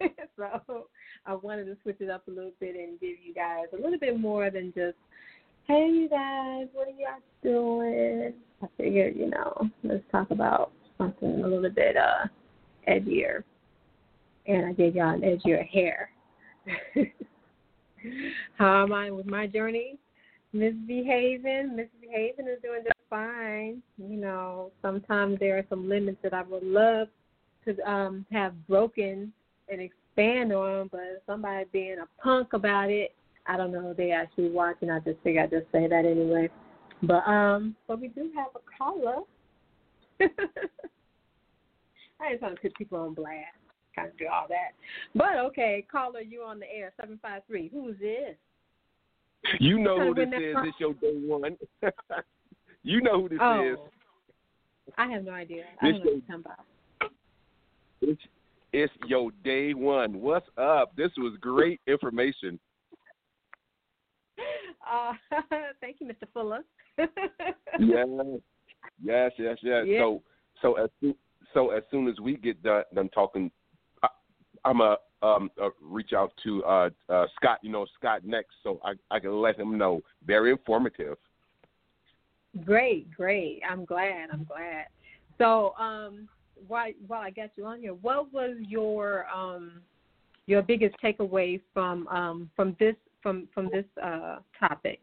So I wanted to switch it up a little bit and give you guys a little bit more than just, Hey, you guys, what are you guys doing? I figured, you know, let's talk about something a little bit uh, edgier. And I gave y'all an edgier hair. How am I with my journey? Misbehaving. Misbehaving is doing just fine. You know, sometimes there are some limits that I would love to um, have broken and expand on, but somebody being a punk about it, I don't know if they actually watching. I just figured I'd just say that anyway. But um, but we do have a caller. I just want to put people on blast, kind of do all that. But okay, caller, you on the air, seven five three. Who's this? You know who this is. is. It's your day one. You know who this oh, is. I have no idea. I don't know what you're talking about. It's, it's your day one. What's up? This was great information. Uh, thank you, Mister Fuller. yes, yes, yes, yes. Yeah. So, so as soon, so as soon as we get done, done talking, I, I'm a um uh, reach out to uh, uh Scott. You know Scott next, so I I can let him know. Very informative. Great, great. I'm glad. I'm glad. So, um, while while I got you on here, what was your um your biggest takeaway from um from this from from this uh topic?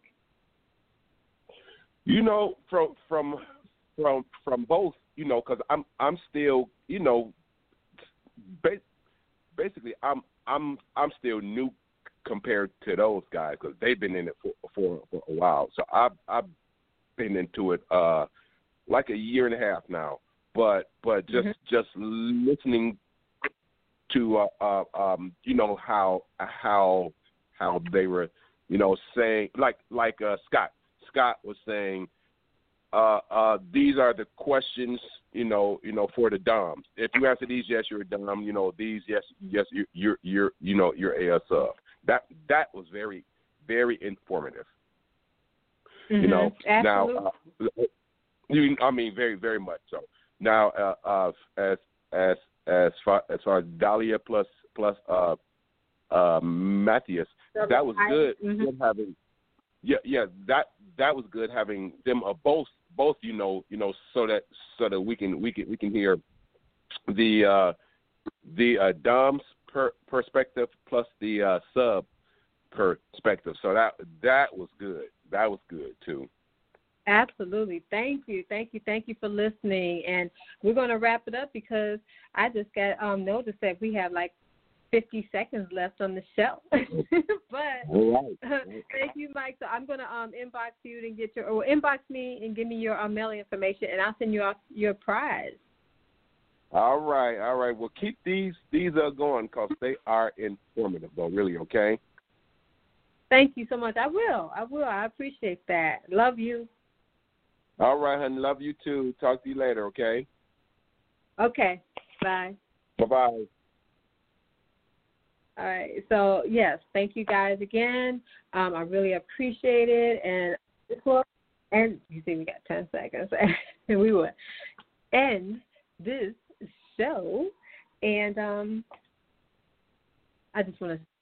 You know, from from from from both, you know, because I'm I'm still, you know, ba- basically I'm I'm I'm still new compared to those guys because they've been in it for, for for a while. So I've I've been into it uh like a year and a half now. But but just mm-hmm. just listening to uh, uh um you know how how how they were, you know, saying like like uh, Scott Scott was saying, uh, uh, these are the questions, you know, you know, for the Doms. If you answer these, yes, you're a Dom. You know, these, yes, yes, you're, you're, you're you know, you're a sub. That that was very, very informative. Mm-hmm. You know, Absolutely. now, uh, you, I mean, very, very much so. Now, uh, uh, as as as far as far as Dahlia plus plus uh, uh, Matthias. That was good. Mm-hmm. Having, yeah, yeah, that that was good having them uh, both, both, you know, you know, so that so that we can we can we can hear the uh, the uh, Dom's per, perspective plus the uh, sub perspective. So that that was good. That was good too. Absolutely. Thank you. Thank you. Thank you for listening. And we're going to wrap it up because I just got um, notice that we have like fifty seconds left on the show. But right. uh, thank you, Mike. So I'm going to um, inbox you and get your, or inbox me and give me your uh, mailing information, and I'll send you off your prize. All right. All right. Well, keep these these are going because they are informative, though, really, okay? Thank you so much. I will. I will. I appreciate that. Love you. All right, honey. Love you, too. Talk to you later, okay? Okay. Bye. Bye-bye. All right. So, yes, thank you guys again. Um, I really appreciate it. And this will end. You see, we got ten seconds. And we will end this show. And um, I just want to